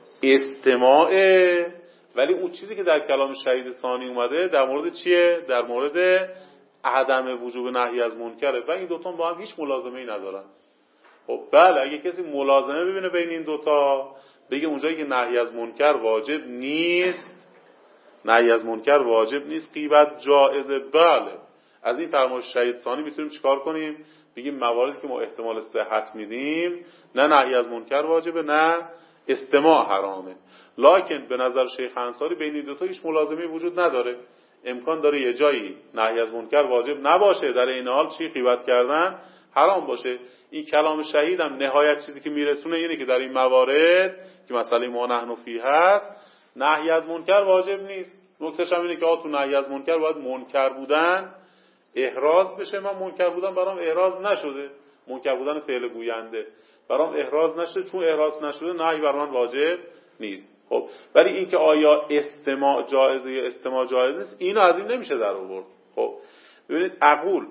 استماع، ولی اون چیزی که در کلام شهید ثانی اومده در مورد چیه؟ در مورد عدم وجوب نهی از منکره و این دوتا با هم هیچ ملازمه‌ای ندارن. خب بله، اگه کسی ملازمه ببینه بین این دوتا، بگه اونجایی که نهی از منکر واجب نیست، نهی از منکر واجب نیست، غیبت جائزه. بله، از این فرمایش شهید ثانی میتونیم چیکار کنیم؟ بگیم مواردی که ما احتمال صحت میدیم نه نهی از منکر واجبه نه استماع حرامه. لکن به نظر شیخ انصاری بین این دوتا هیچ ملازمه وجود نداره. امکان داره یه جایی نهی از منکر واجب نباشه، در این حال چی غیبت کردن حرام باشه. این کلام شهید هم نهایت چیزی که میرسونه اینه که در این موارد که مسئله ما نحن فیه هست نهی از منکر واجب نیست. نکتهش هم اینه که تو نهی از منکر باید منکر بودن احراز بشه. من منکر بودن برام احراز نشده، منکر بودن فعل گوینده برام احراز نشده، چون احراز نشده نهی بر من واجب نیست. خب ولی اینکه آیا استماع جایزه یا استماع جایز نیست، اینو از این نمیشه در آورد. خب ببینید اقول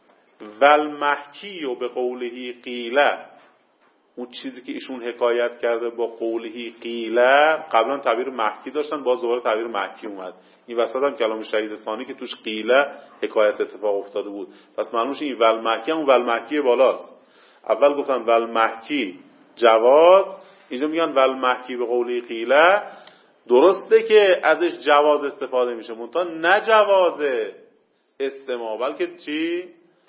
والمحکی و به قولهی قیله، اون چیزی که ایشون حکایت کرده با قولهی قیله، قبلا تعبیر محکی داشتن باز دوباره تعبیر محکی اومد. این وسط هم کلام شهید ثانی که توش قیله حکایت اتفاق افتاده بود، پس معلومه این والمحکی هم والمحکی بالاست. اول گفتن والمحکی جواز، اینجا میگن والمحکی به قولی قیله. درسته که ازش جواز استفاده میشه، منتها نه جواز استماع، بلکه چی؟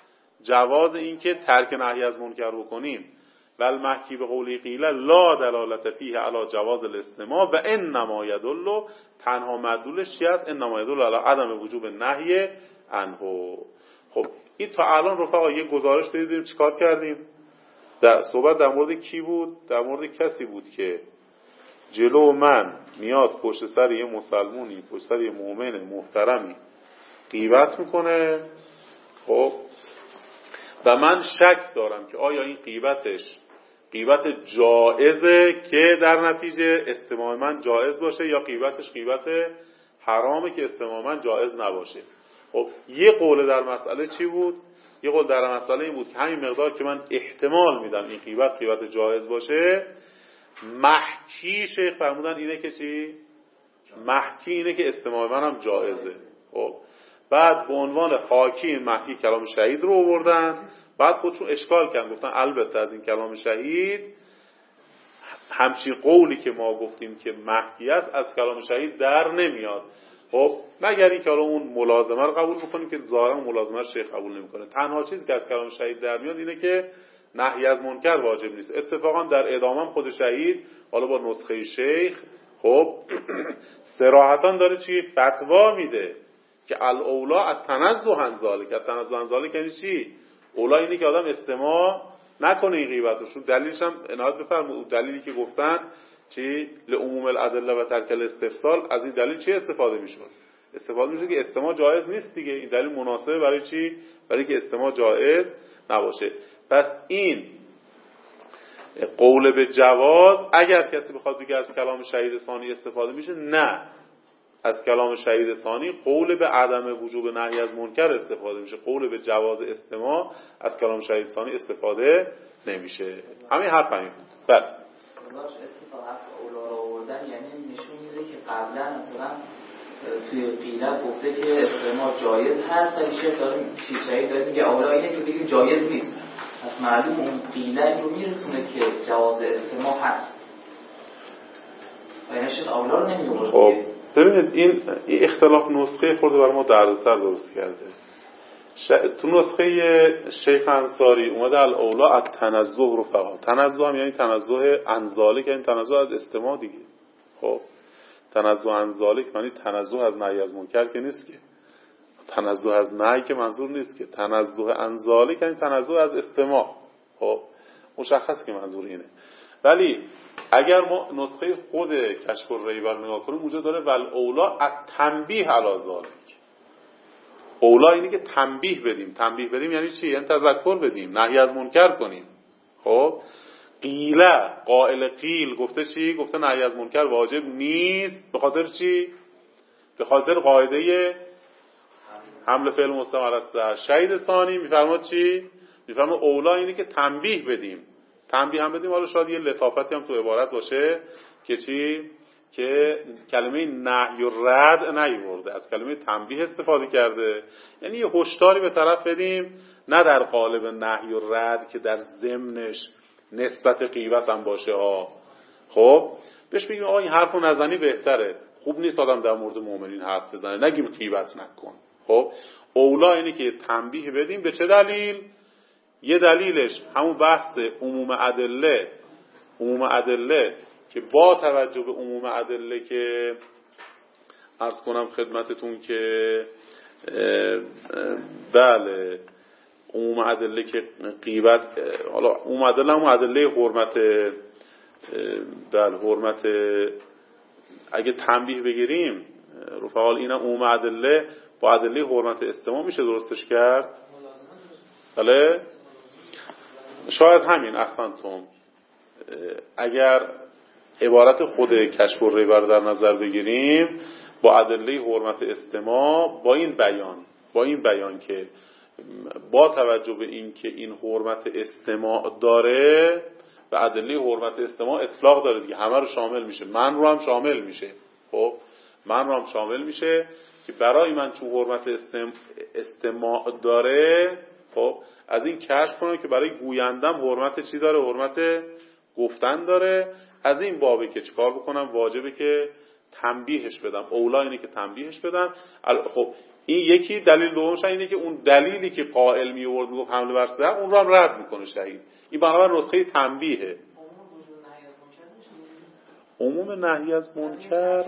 جواز این که ترک نهی از منکر بکنیم. والمحکی به قولی قیله لا دلالت فیه علی جواز الاستماع و انما یدل، تنها مدلولش چی است؟ انما یدل علی عدم وجوب نهی عنه. خب این تا الان رفقا یه گزارش دیدیم چیکار کردیم؟ در صحبت در مورد کی بود؟ در مورد کسی بود که جلو من میاد پشت سر یه مسلمونی، پشت سر یه مؤمن محترمی غیبت میکنه. خب و من شک دارم که آیا این غیبتش غیبت جائزه که در نتیجه استماع من جائز باشه یا غیبتش غیبت حرامه که استماع من جائز نباشه. خب یه قول در مسئله چی بود؟ یه قول در مسئله این بود که همین مقدار که من احتمال میدم این غیبت جایز باشه، محکی شیخ فرمودن اینه که چی؟ محکی اینه که استماع منم جایزه. خب بعد به عنوان حاکی محکی کلام شهید رو آوردن، بعد خودشون اشکال کردن، گفتن البته از این کلام شهید همچین قولی که ما گفتیم که محکی است از کلام شهید در نمیاد. خب مگر اینکه حالا اون ملازمه رو قبول بکنیم که ظاهرا ملازمه رو شیخ قبول نمیکنه. تنها چیزی که از کلام شهید در میاد اینه که نهی از منکر واجب نیست. اتفاقا در ادامه خود شهید حالا با نسخه شیخ خب صراحتا داره چی فتوا میده که الاولا التنزه عن ذلک. التنزه عن ذلک یعنی چی؟ اولا اینه که آدم استماع نکنه این غیبتو. چون دلیلش هم عنایت بفرمایید، دلیلی که گفتن چی لعموم الادله و ترک الاستفصال، از این دلیل چی استفاده میشه؟ استفاده میشه که استماع جایز نیست دیگه. این دلیل مناسبه برای چی؟ برای که استماع جایز نباشه. پس این قول به جواز اگر کسی بخواد بگه از کلام شهید ثانی استفاده میشه، نه، از کلام شهید ثانی قول به عدم وجوب نهی از منکر استفاده میشه. قول به جواز استماع از کلام شهید ثانی استفاده نمیشه. همین حرف همین بود. بله اتفاق حرف اولا رو آوردن یعنی نشون میده که قبلا مثلا توی قیلت گفته که استماع جایز هست، ولی شیخ داره شیعه داره میگه اولا اینه که بگیم جایز نیست. پس معلوم اون قیلت رو میرسونه که جواز استماع هست. و این شیخ اولا رو نمیگه. خب ببینید این اختلاف نسخه خورده برای ما دردسر درست کرده. تو نسخه شیخ انصاری اومده الاولا التنزه رو فقط. تنزه هم یعنی تنزه عن ذالک، یعنی تنزه از استماع دیگه. خب تنزه عن ذالک یعنی تنزه از نهی از منکر که نیست که. تنزه از نهی که منظور نیست که. تنزه عن ذالک یعنی تنزه از استماع. خب مشخص که منظور اینه. ولی اگر ما نسخه خود کشف الریبر نگاه کنیم اونجا داره والاولا التنبیه علی ذالک. اولا اینه که تنبیه بدیم. تنبیه بدیم یعنی چی؟ یعنی تذکر بدیم، نهی از منکر کنیم. خب قیله، قائل قیل گفته چی؟ گفته نهی از منکر واجب نیست. به خاطر چی؟ به خاطر قاعده حمل فعل مستمر است. شهید ثانی میفرماد چی؟ میفرماد اولا اینه که تنبیه بدیم. تنبیه هم بدیم. حالا شاید یه لطافتی هم تو عبارت باشه که چی؟ که کلمه نهی و رد نیورده، از کلمه تنبیه استفاده کرده. یعنی یه هشداری به طرف بدیم، نه در قالب نهی و رد که در ضمنش نسبت غیبت هم باشه ها. خب بهش بگیم آقا این حرفو نزنی بهتره، خوب نیست آدم در مورد مؤمنین حرف بزنه، نگیم غیبت نکن. خب اولا اینه که تنبیه بدیم. به چه دلیل؟ یه دلیلش همون بحث عموم ادله که با توجه به عموم ادله که عرض کنم خدمتتون که بله عموم ادله که غیبت، حالا عموم ادله هم ادله حرمت، بله حرمت، اگه تنبیه بگیریم رفقا اینا عموم ادله با ادله حرمت استماع میشه درستش کرد. بله شاید همین احسنتم. اگر عبارت خود کشف الریبر در نظر بگیریم با ادله حرمت استماع، با این بیان که با توجه به این که این حرمت استماع داره و ادله حرمت استماع اطلاق داره دیگه، همه رو شامل میشه، من رو هم شامل میشه. خب من رو هم شامل میشه که برای من چون حرمت استماع داره، خب از این کشف کنم که برای گویندم حرمت چی داره؟ حرمت گفتن داره. از این بابه که چیکار بکنم؟ واجبه که تنبیهش بدم. اولا اینه که تنبیهش بدم. خب این یکی دلیل دومش اینه که اون دلیلی که قائل می آورد میگفت حمله بر صحت، اون رو هم رد میکنه شهید. این بنابر نسخه تنبیهه. عموم نهی از منکر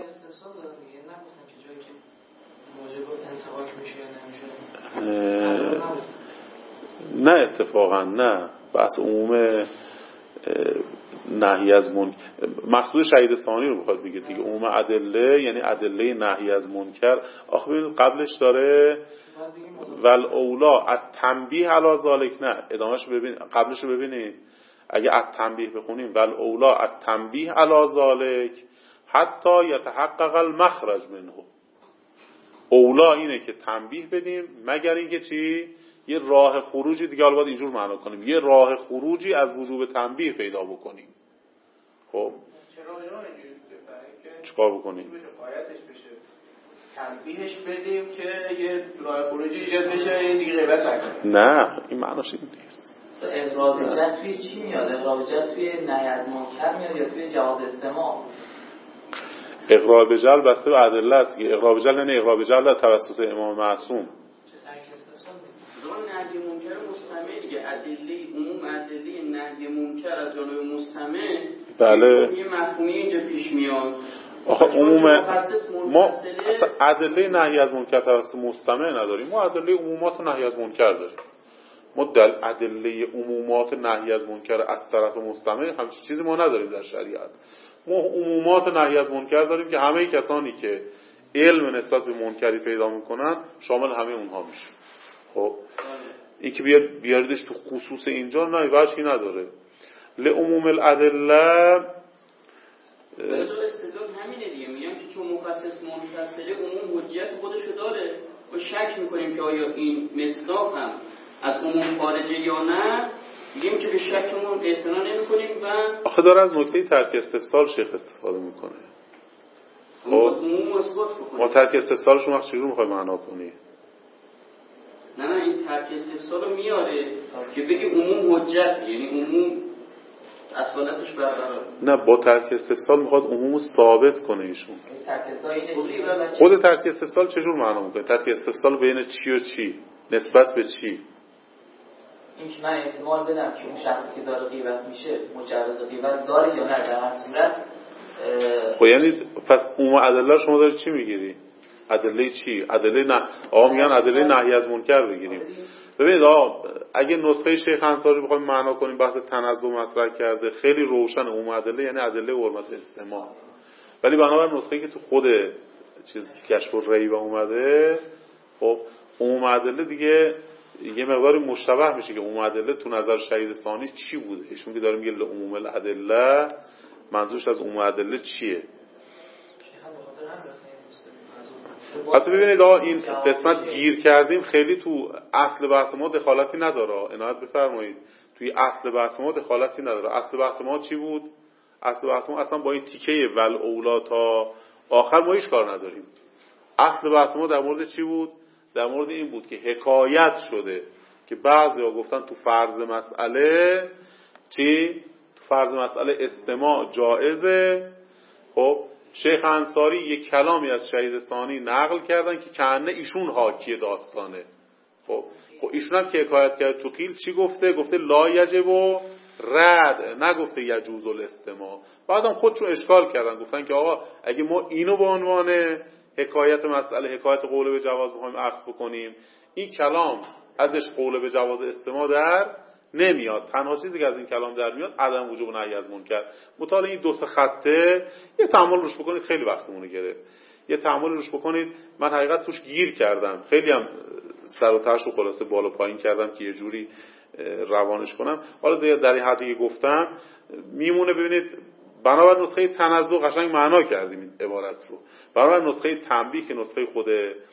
نه اتفاقا نه، بس عموم نهی از منکر مقصود شهید ثانی رو بخواد بگه دیگه. عموم ادله یعنی ادله نهی از منکر. آخه ببین قبلش داره والاولا التنبیه علی ذالک، نه ادامهش ببین، قبلش رو ببینید. اگه التنبیه بخونیم والاولا التنبیه علی ذالک حتی یتحقق المخرج منه. اولا اینه که تنبیه بدیم مگر اینکه چی؟ یه راه خروجی دیگه، البته اینجور معنا کنیم، یه راه خروجی از وجوب تنبیه پیدا بکنیم. خب چرا اینجوری که چیکار بکنیم؟ قایتش بشه، تنبیهش بدیم که یه راه خروجی ایجاد بشه دیگه غیبت نکنه. نه این معناش این نیست. اقرار به جهل توی چی میاد؟ اقرار به جهل توی نهی از منکر میاد یا توی جواز استماع؟ اقرار به جهل بسته به ادله است دیگه. اقرار به جهل یعنی اقرار به جهل توسط امام معصوم. نهی منکر مستمع دیگه، ادله عموم ادله نهی منکر از جانب مستمع. بله یه مفهومی اینجا پیش میاد. آخه عموم ما اصلا ادله نهی از منکر توسط مستمع نداریم، ما ادله عمومات نهی از منکر داریم. ما ادله عمومات نهی از منکر از طرف مستمع همچین چیزی ما نداریم در شریعت. ما عمومات نهی از منکر داریم که همه کسانی که علم نسبت به منکری پیدا میکنن شامل همه اونها میشه. خب این که بیاریدش تو خصوص اینجا نه وجهی نداره. لعموم الادله برای استدلال همینه دیگه، میگم که چون مخصص منفصله عموم حجیت خودشو داره و شک میکنیم که آیا این مصداق هم از عموم خارجه یا نه، میگیم که به شکمون اعتنا نمیکنیم. و آخه داره از نکته ترک استفسار شیخ استفاده میکنه. خب ما ترک استفسارشون وقت چجور میخوای معنا کنی؟ نه این ترک استفسار رو میاره که بگی عموم حجت، یعنی عموم اصالتش برقرار. نه با ترک استفسار میخواد عموم ثابت کنه ایشون. خود ترک استفسار چجور معنا میکنه؟ ترک استفسار بین چی و چی؟ نسبت به چی؟ این که من احتمال بدم که اون شخصی که داره غیبت میشه مجوز غیبت داره یا نه، در هر صورت خب یعنی پس عموم ادله شما داری چی میگیری؟ ادله چی؟ ادله نه آقا میگن ادله نهی از منکر بگیریم. ببینید آقا اگه نسخه شیخ انصاری بخوایم معنا کنیم بحث تنزع مطرح کرده خیلی روشن عموم ادله یعنی ادله حرمت استماع، ولی بنابر نسخه‌ای که تو خود چیز کشف الریب اومده خب عموم ادله دیگه یه مقداری مشتبه میشه که عموم ادله تو نظر شهید ثانی چی بوده. ایشون که داره میگه عموم الادله منظورش از عموم ادله چیه؟ حتی ببینید آقا این قسمت گیر کردیم خیلی تو اصل بحث ما دخالتی نداره، عنایت بفرمایید. توی اصل بحث ما دخالتی نداره. اصل بحث ما چی بود؟ اصل بحث ما اصلا با این تیکه ول اولا تا آخر ما هیچ کار نداریم. اصل بحث ما در مورد چی بود؟ در مورد این بود که حکایت شده که بعضیا گفتن تو فرض مسئله چی؟ تو فرض مسئله استماع جائزه. خب شیخ انصاری یک کلامی از شهید ثانی نقل کردن که کنه ایشون حاکی داستانه. خب ایشون هم که حکایت کرد تو قیل چی گفته؟ گفته لا یجب و رد، نگفته یجوز الاستماع. بعدم خودشون اشکال کردن گفتن که آقا اگه ما اینو به عنوان حکایت مسئله حکایت قول به جواز بخوایم اخذ بکنیم این کلام ازش قول به جواز استماع در نمیاد. تنها چیزی که از این کلام در میاد عدم وجوب نهی از منکر. مطالعه این دو سه خطه یه تأمل روش بکنید، خیلی وقتمون گرفت. یه تأمل روش بکنید. من حقیقت توش گیر کردم، خیلی هم سر و تهش رو خلاصه بالا پایین کردم که یه جوری روانش کنم. حالا در این حدی که گفتم میمونه. ببینید بنابر نسخه تنزع قشنگ معنا کردیم این عبارت رو. بنابر نسخه تنبیه که نسخه خود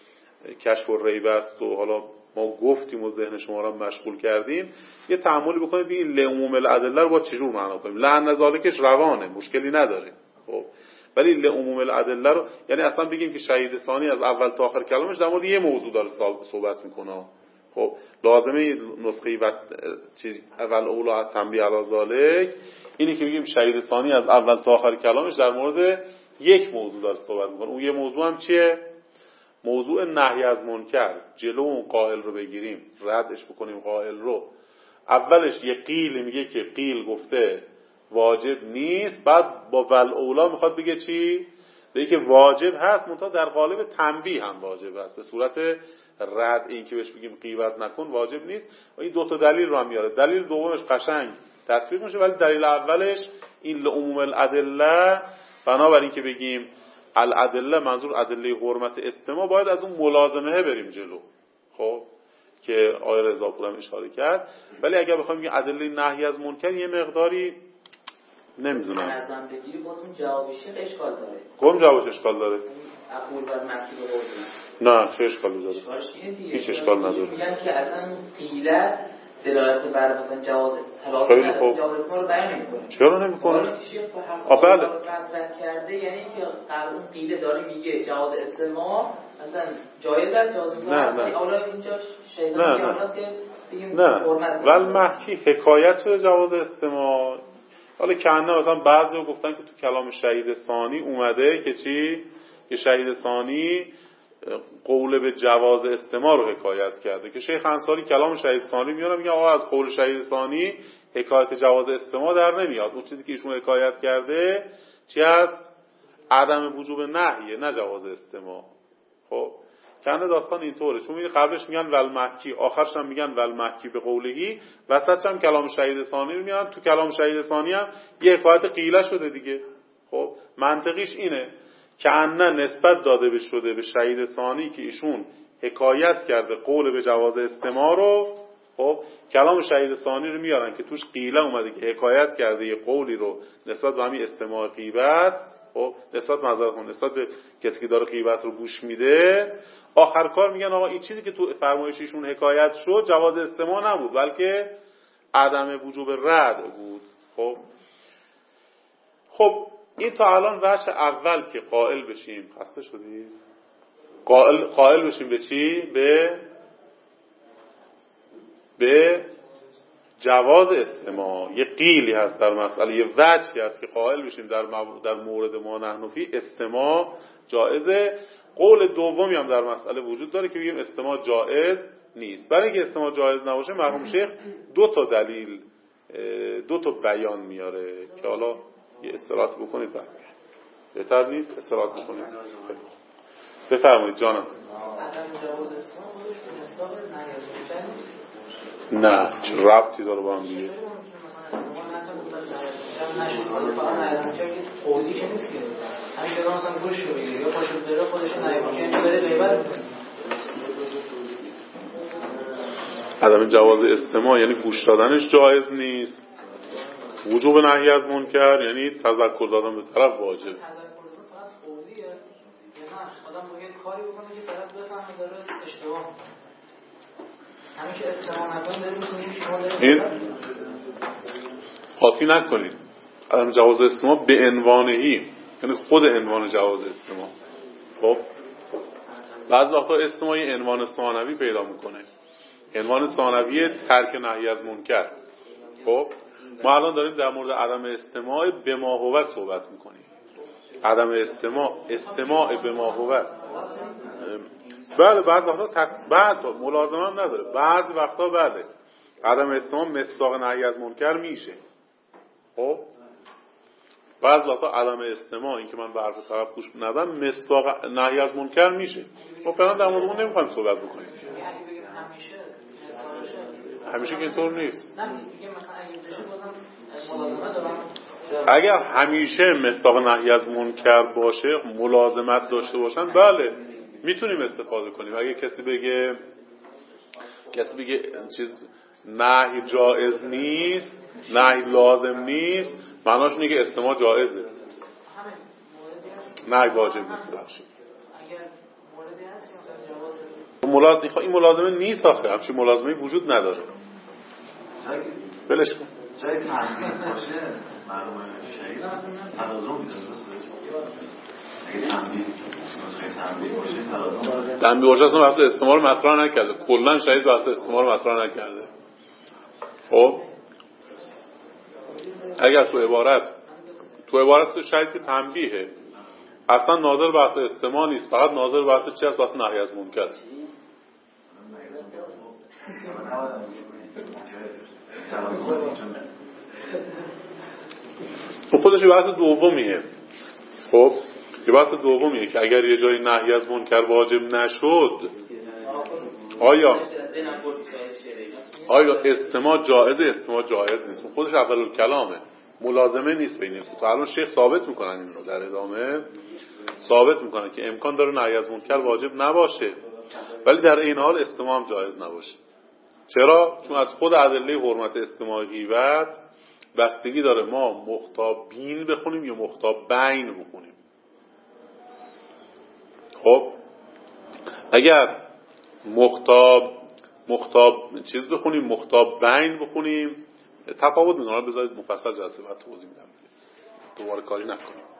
کشف الریب است و حالا ما گفتیم و ذهن شما را مشغول کردیم، یه تأملی بکنید ببینید لعموم الادله رو با چجور معنا کنیم. لعن ذالکش روانه، مشکلی نداره. خب ولی لعموم الادله رو یعنی اصلا بگیم که شهید ثانی از اول تا آخر کلامش در مورد یه موضوع داره صحبت میکنه. خب لازمه نسخه و چیز اول اولا تنبیه علی ذالک اینی که بگیم شهید ثانی از اول تا آخر کلامش در مورد یک موضوع داره صحبت میکنه. اون یه موضوع هم چیه؟ موضوع نهی از منکر. جلو اون قائل رو بگیریم، ردش بکنیم قائل رو. اولش یه قیل میگه که قیل گفته واجب نیست، بعد با ول اولا میخواد بگه چی؟ بگه که واجب هست منتها در قالب تنبیه هم واجب هست، به صورت رد این که بهش بگیم غیبت نکن واجب نیست. و این دوتا دلیل رو هم میاره. دلیل دومش قشنگ تطبیق میشه، ولی دلیل اولش این لعموم الادله بنابراین که بگیم الادله منظور ادله حرمت استماع باید از اون ملازمه بریم جلو. خب که آقای رضاپور هم اشاره کرد. ولی اگر بخوایم بگیم ادله نهی از منکر یه مقداری نمیدونم نظام بگیری باز اون جوابش اشکال داره. کدوم جوابش اشکال داره؟ اقول و مکی به قول نه چه اشکالی داره؟ هیچ اشکال نداره. میگن که اصلا قیله دلالت بر مثلا جواز طلاق جواز اسم رو بیان نمی‌کنه. چرا نمی‌کنه؟ بله. مطرح کرده یعنی که اون قیله داره میگه جواز استماع مثلا جایز است، جواز مثلا اولا اینجا شیطان میگه اوناست که بگیم حرمت. ول محکی حکایت شده جواز استماع. حالا کنه مثلا بعضی گفتن که تو کلام شهید ثانی اومده که چی؟ که شهید ثانی قول به جواز استماع رو حکایت کرده که شیخ انصاری کلام شهید ثانی میونه میگه آقا از قول شهید ثانی حکایت جواز استماع در نمیاد. اون چیزی که ایشون حکایت کرده چی هست؟ عدم وجوب نهیه، نه جواز استماع. خب کنه داستان اینطوره. چون میگه قبلش میگن ول مکی، آخرش هم میگن ول مکی به قولهی، وسطش هم کلام شهید ثانی رو میان. تو کلام شهید ثانی هم یه حکایت قیله شده دیگه. خب منطقیش اینه که انه نسبت داده شده به شهید ثانی که ایشون حکایت کرده قول به جواز استماع رو. خب کلام شهید ثانی رو میارن که توش قیله اومده که حکایت کرده یه قولی رو نسبت به همین استماع غیبت. خب نسبت به کسی که داره غیبت رو گوش میده. آخر کار میگن آقا این چیزی که تو فرمایش ایشون حکایت شد جواز استماع نبود بلکه عدم وجوب رد بود. خب این تا الان وجه اول که قائل بشیم، خسته شدید؟ قائل بشیم به چی؟ به جواز استماع. یه قیلی هست در مسئله، یه وجهی هست که قائل بشیم در مورد ما نحن فی استماع جائزه. قول دومی هم در مسئله وجود داره که بگیم استماع جائز نیست. برای اینکه استماع جائز نباشه مرحوم شیخ دو تا دلیل، دو تا بیان میاره که حالا یه استراحت بکنید بعد بهتر نیست استراحت بکنید. بفرمایید جانم. نه چه ربطی داره با هم دیگه؟ عدم جواز استماع یعنی گوش دادنش جایز نیست. وجوب نهی از منکر یعنی تذکر دادن به طرف واجب. تذکر دادن فقط قولیه یا نه آدم باید کاری بکنه که طرف بفهمه داره اشتباه. همین که استماع نکنه داریم می‌کنیم شما دارید این قاطی نکنید. عدم جواز استماع به عنوانهی یعنی خود عنوان جواز استماع. خب بعضی وقتا استماع عنوان ثانوی پیدا میکنه، عنوان ثانوی ترک نهی از منکر. خب ما الان داریم در مورد عدم استماع به ما هو صحبت میکنیم. عدم استماع به ما هو. بله بعضی وقتا بعد ملازمه هم نداره، بعضی وقتا بله عدم استماع مصداق نهی از منکر میشه. خب بعضی وقتا عدم استماع این که من به حرف طرف گوش ندم مصداق نهی از منکر میشه. ما فعلا در مورد اون نمیخوایم صحبت بکنیم. همیشه که اینطور نیست. اگر همیشه مصداق نهی از منکر باشه ملازمت داشته باشن بله میتونیم استفاده کنیم. اگه کسی بگه چیز نهی جایز نیست، نهی لازم نیست، معناش اینه که استماع جایزه، نهی واجب نیست. بخشید این ملازمه نیست آخه، همچین ملازمه وجود نداره. بلش کن جای تنبیه باشه معلومه شهید تلازم میده اگه تنبیه باشه اصلا بحث استماع رو مطرح نکرده، کلن شهید بحث استماع رو مطرح نکرده. خب اگر تو عبارت شهید که تنبیهه اصلا ناظر بحث استماع نیست، فقط ناظر بحث چی هست؟ بحث نهی از منکر. خودش بحث دومیه. خب یه بحث دومیه که اگر یه جایی نهی از منکر واجب نشد آیا استماع جایزه؟ استماع جایز نیست. خودش اول الکلامه، ملازمه نیست بین خود. الان شیخ ثابت میکنن این رو، در ادامه ثابت میکنن که امکان داره نهی از منکر واجب نباشه ولی در این حال استماع هم جایز نباشه. چرا؟ چون از خود ادله حرمت استماع غیبت بستگی داره ما مخاطبین بخونیم یا مخاطبین بخونیم. خب اگر مخاطب چیز بخونیم، مخاطبین بخونیم، تفاوت میکنه. بذارید مفصل جلسه بعد توضیح میدم، دوباره کاری نکنیم.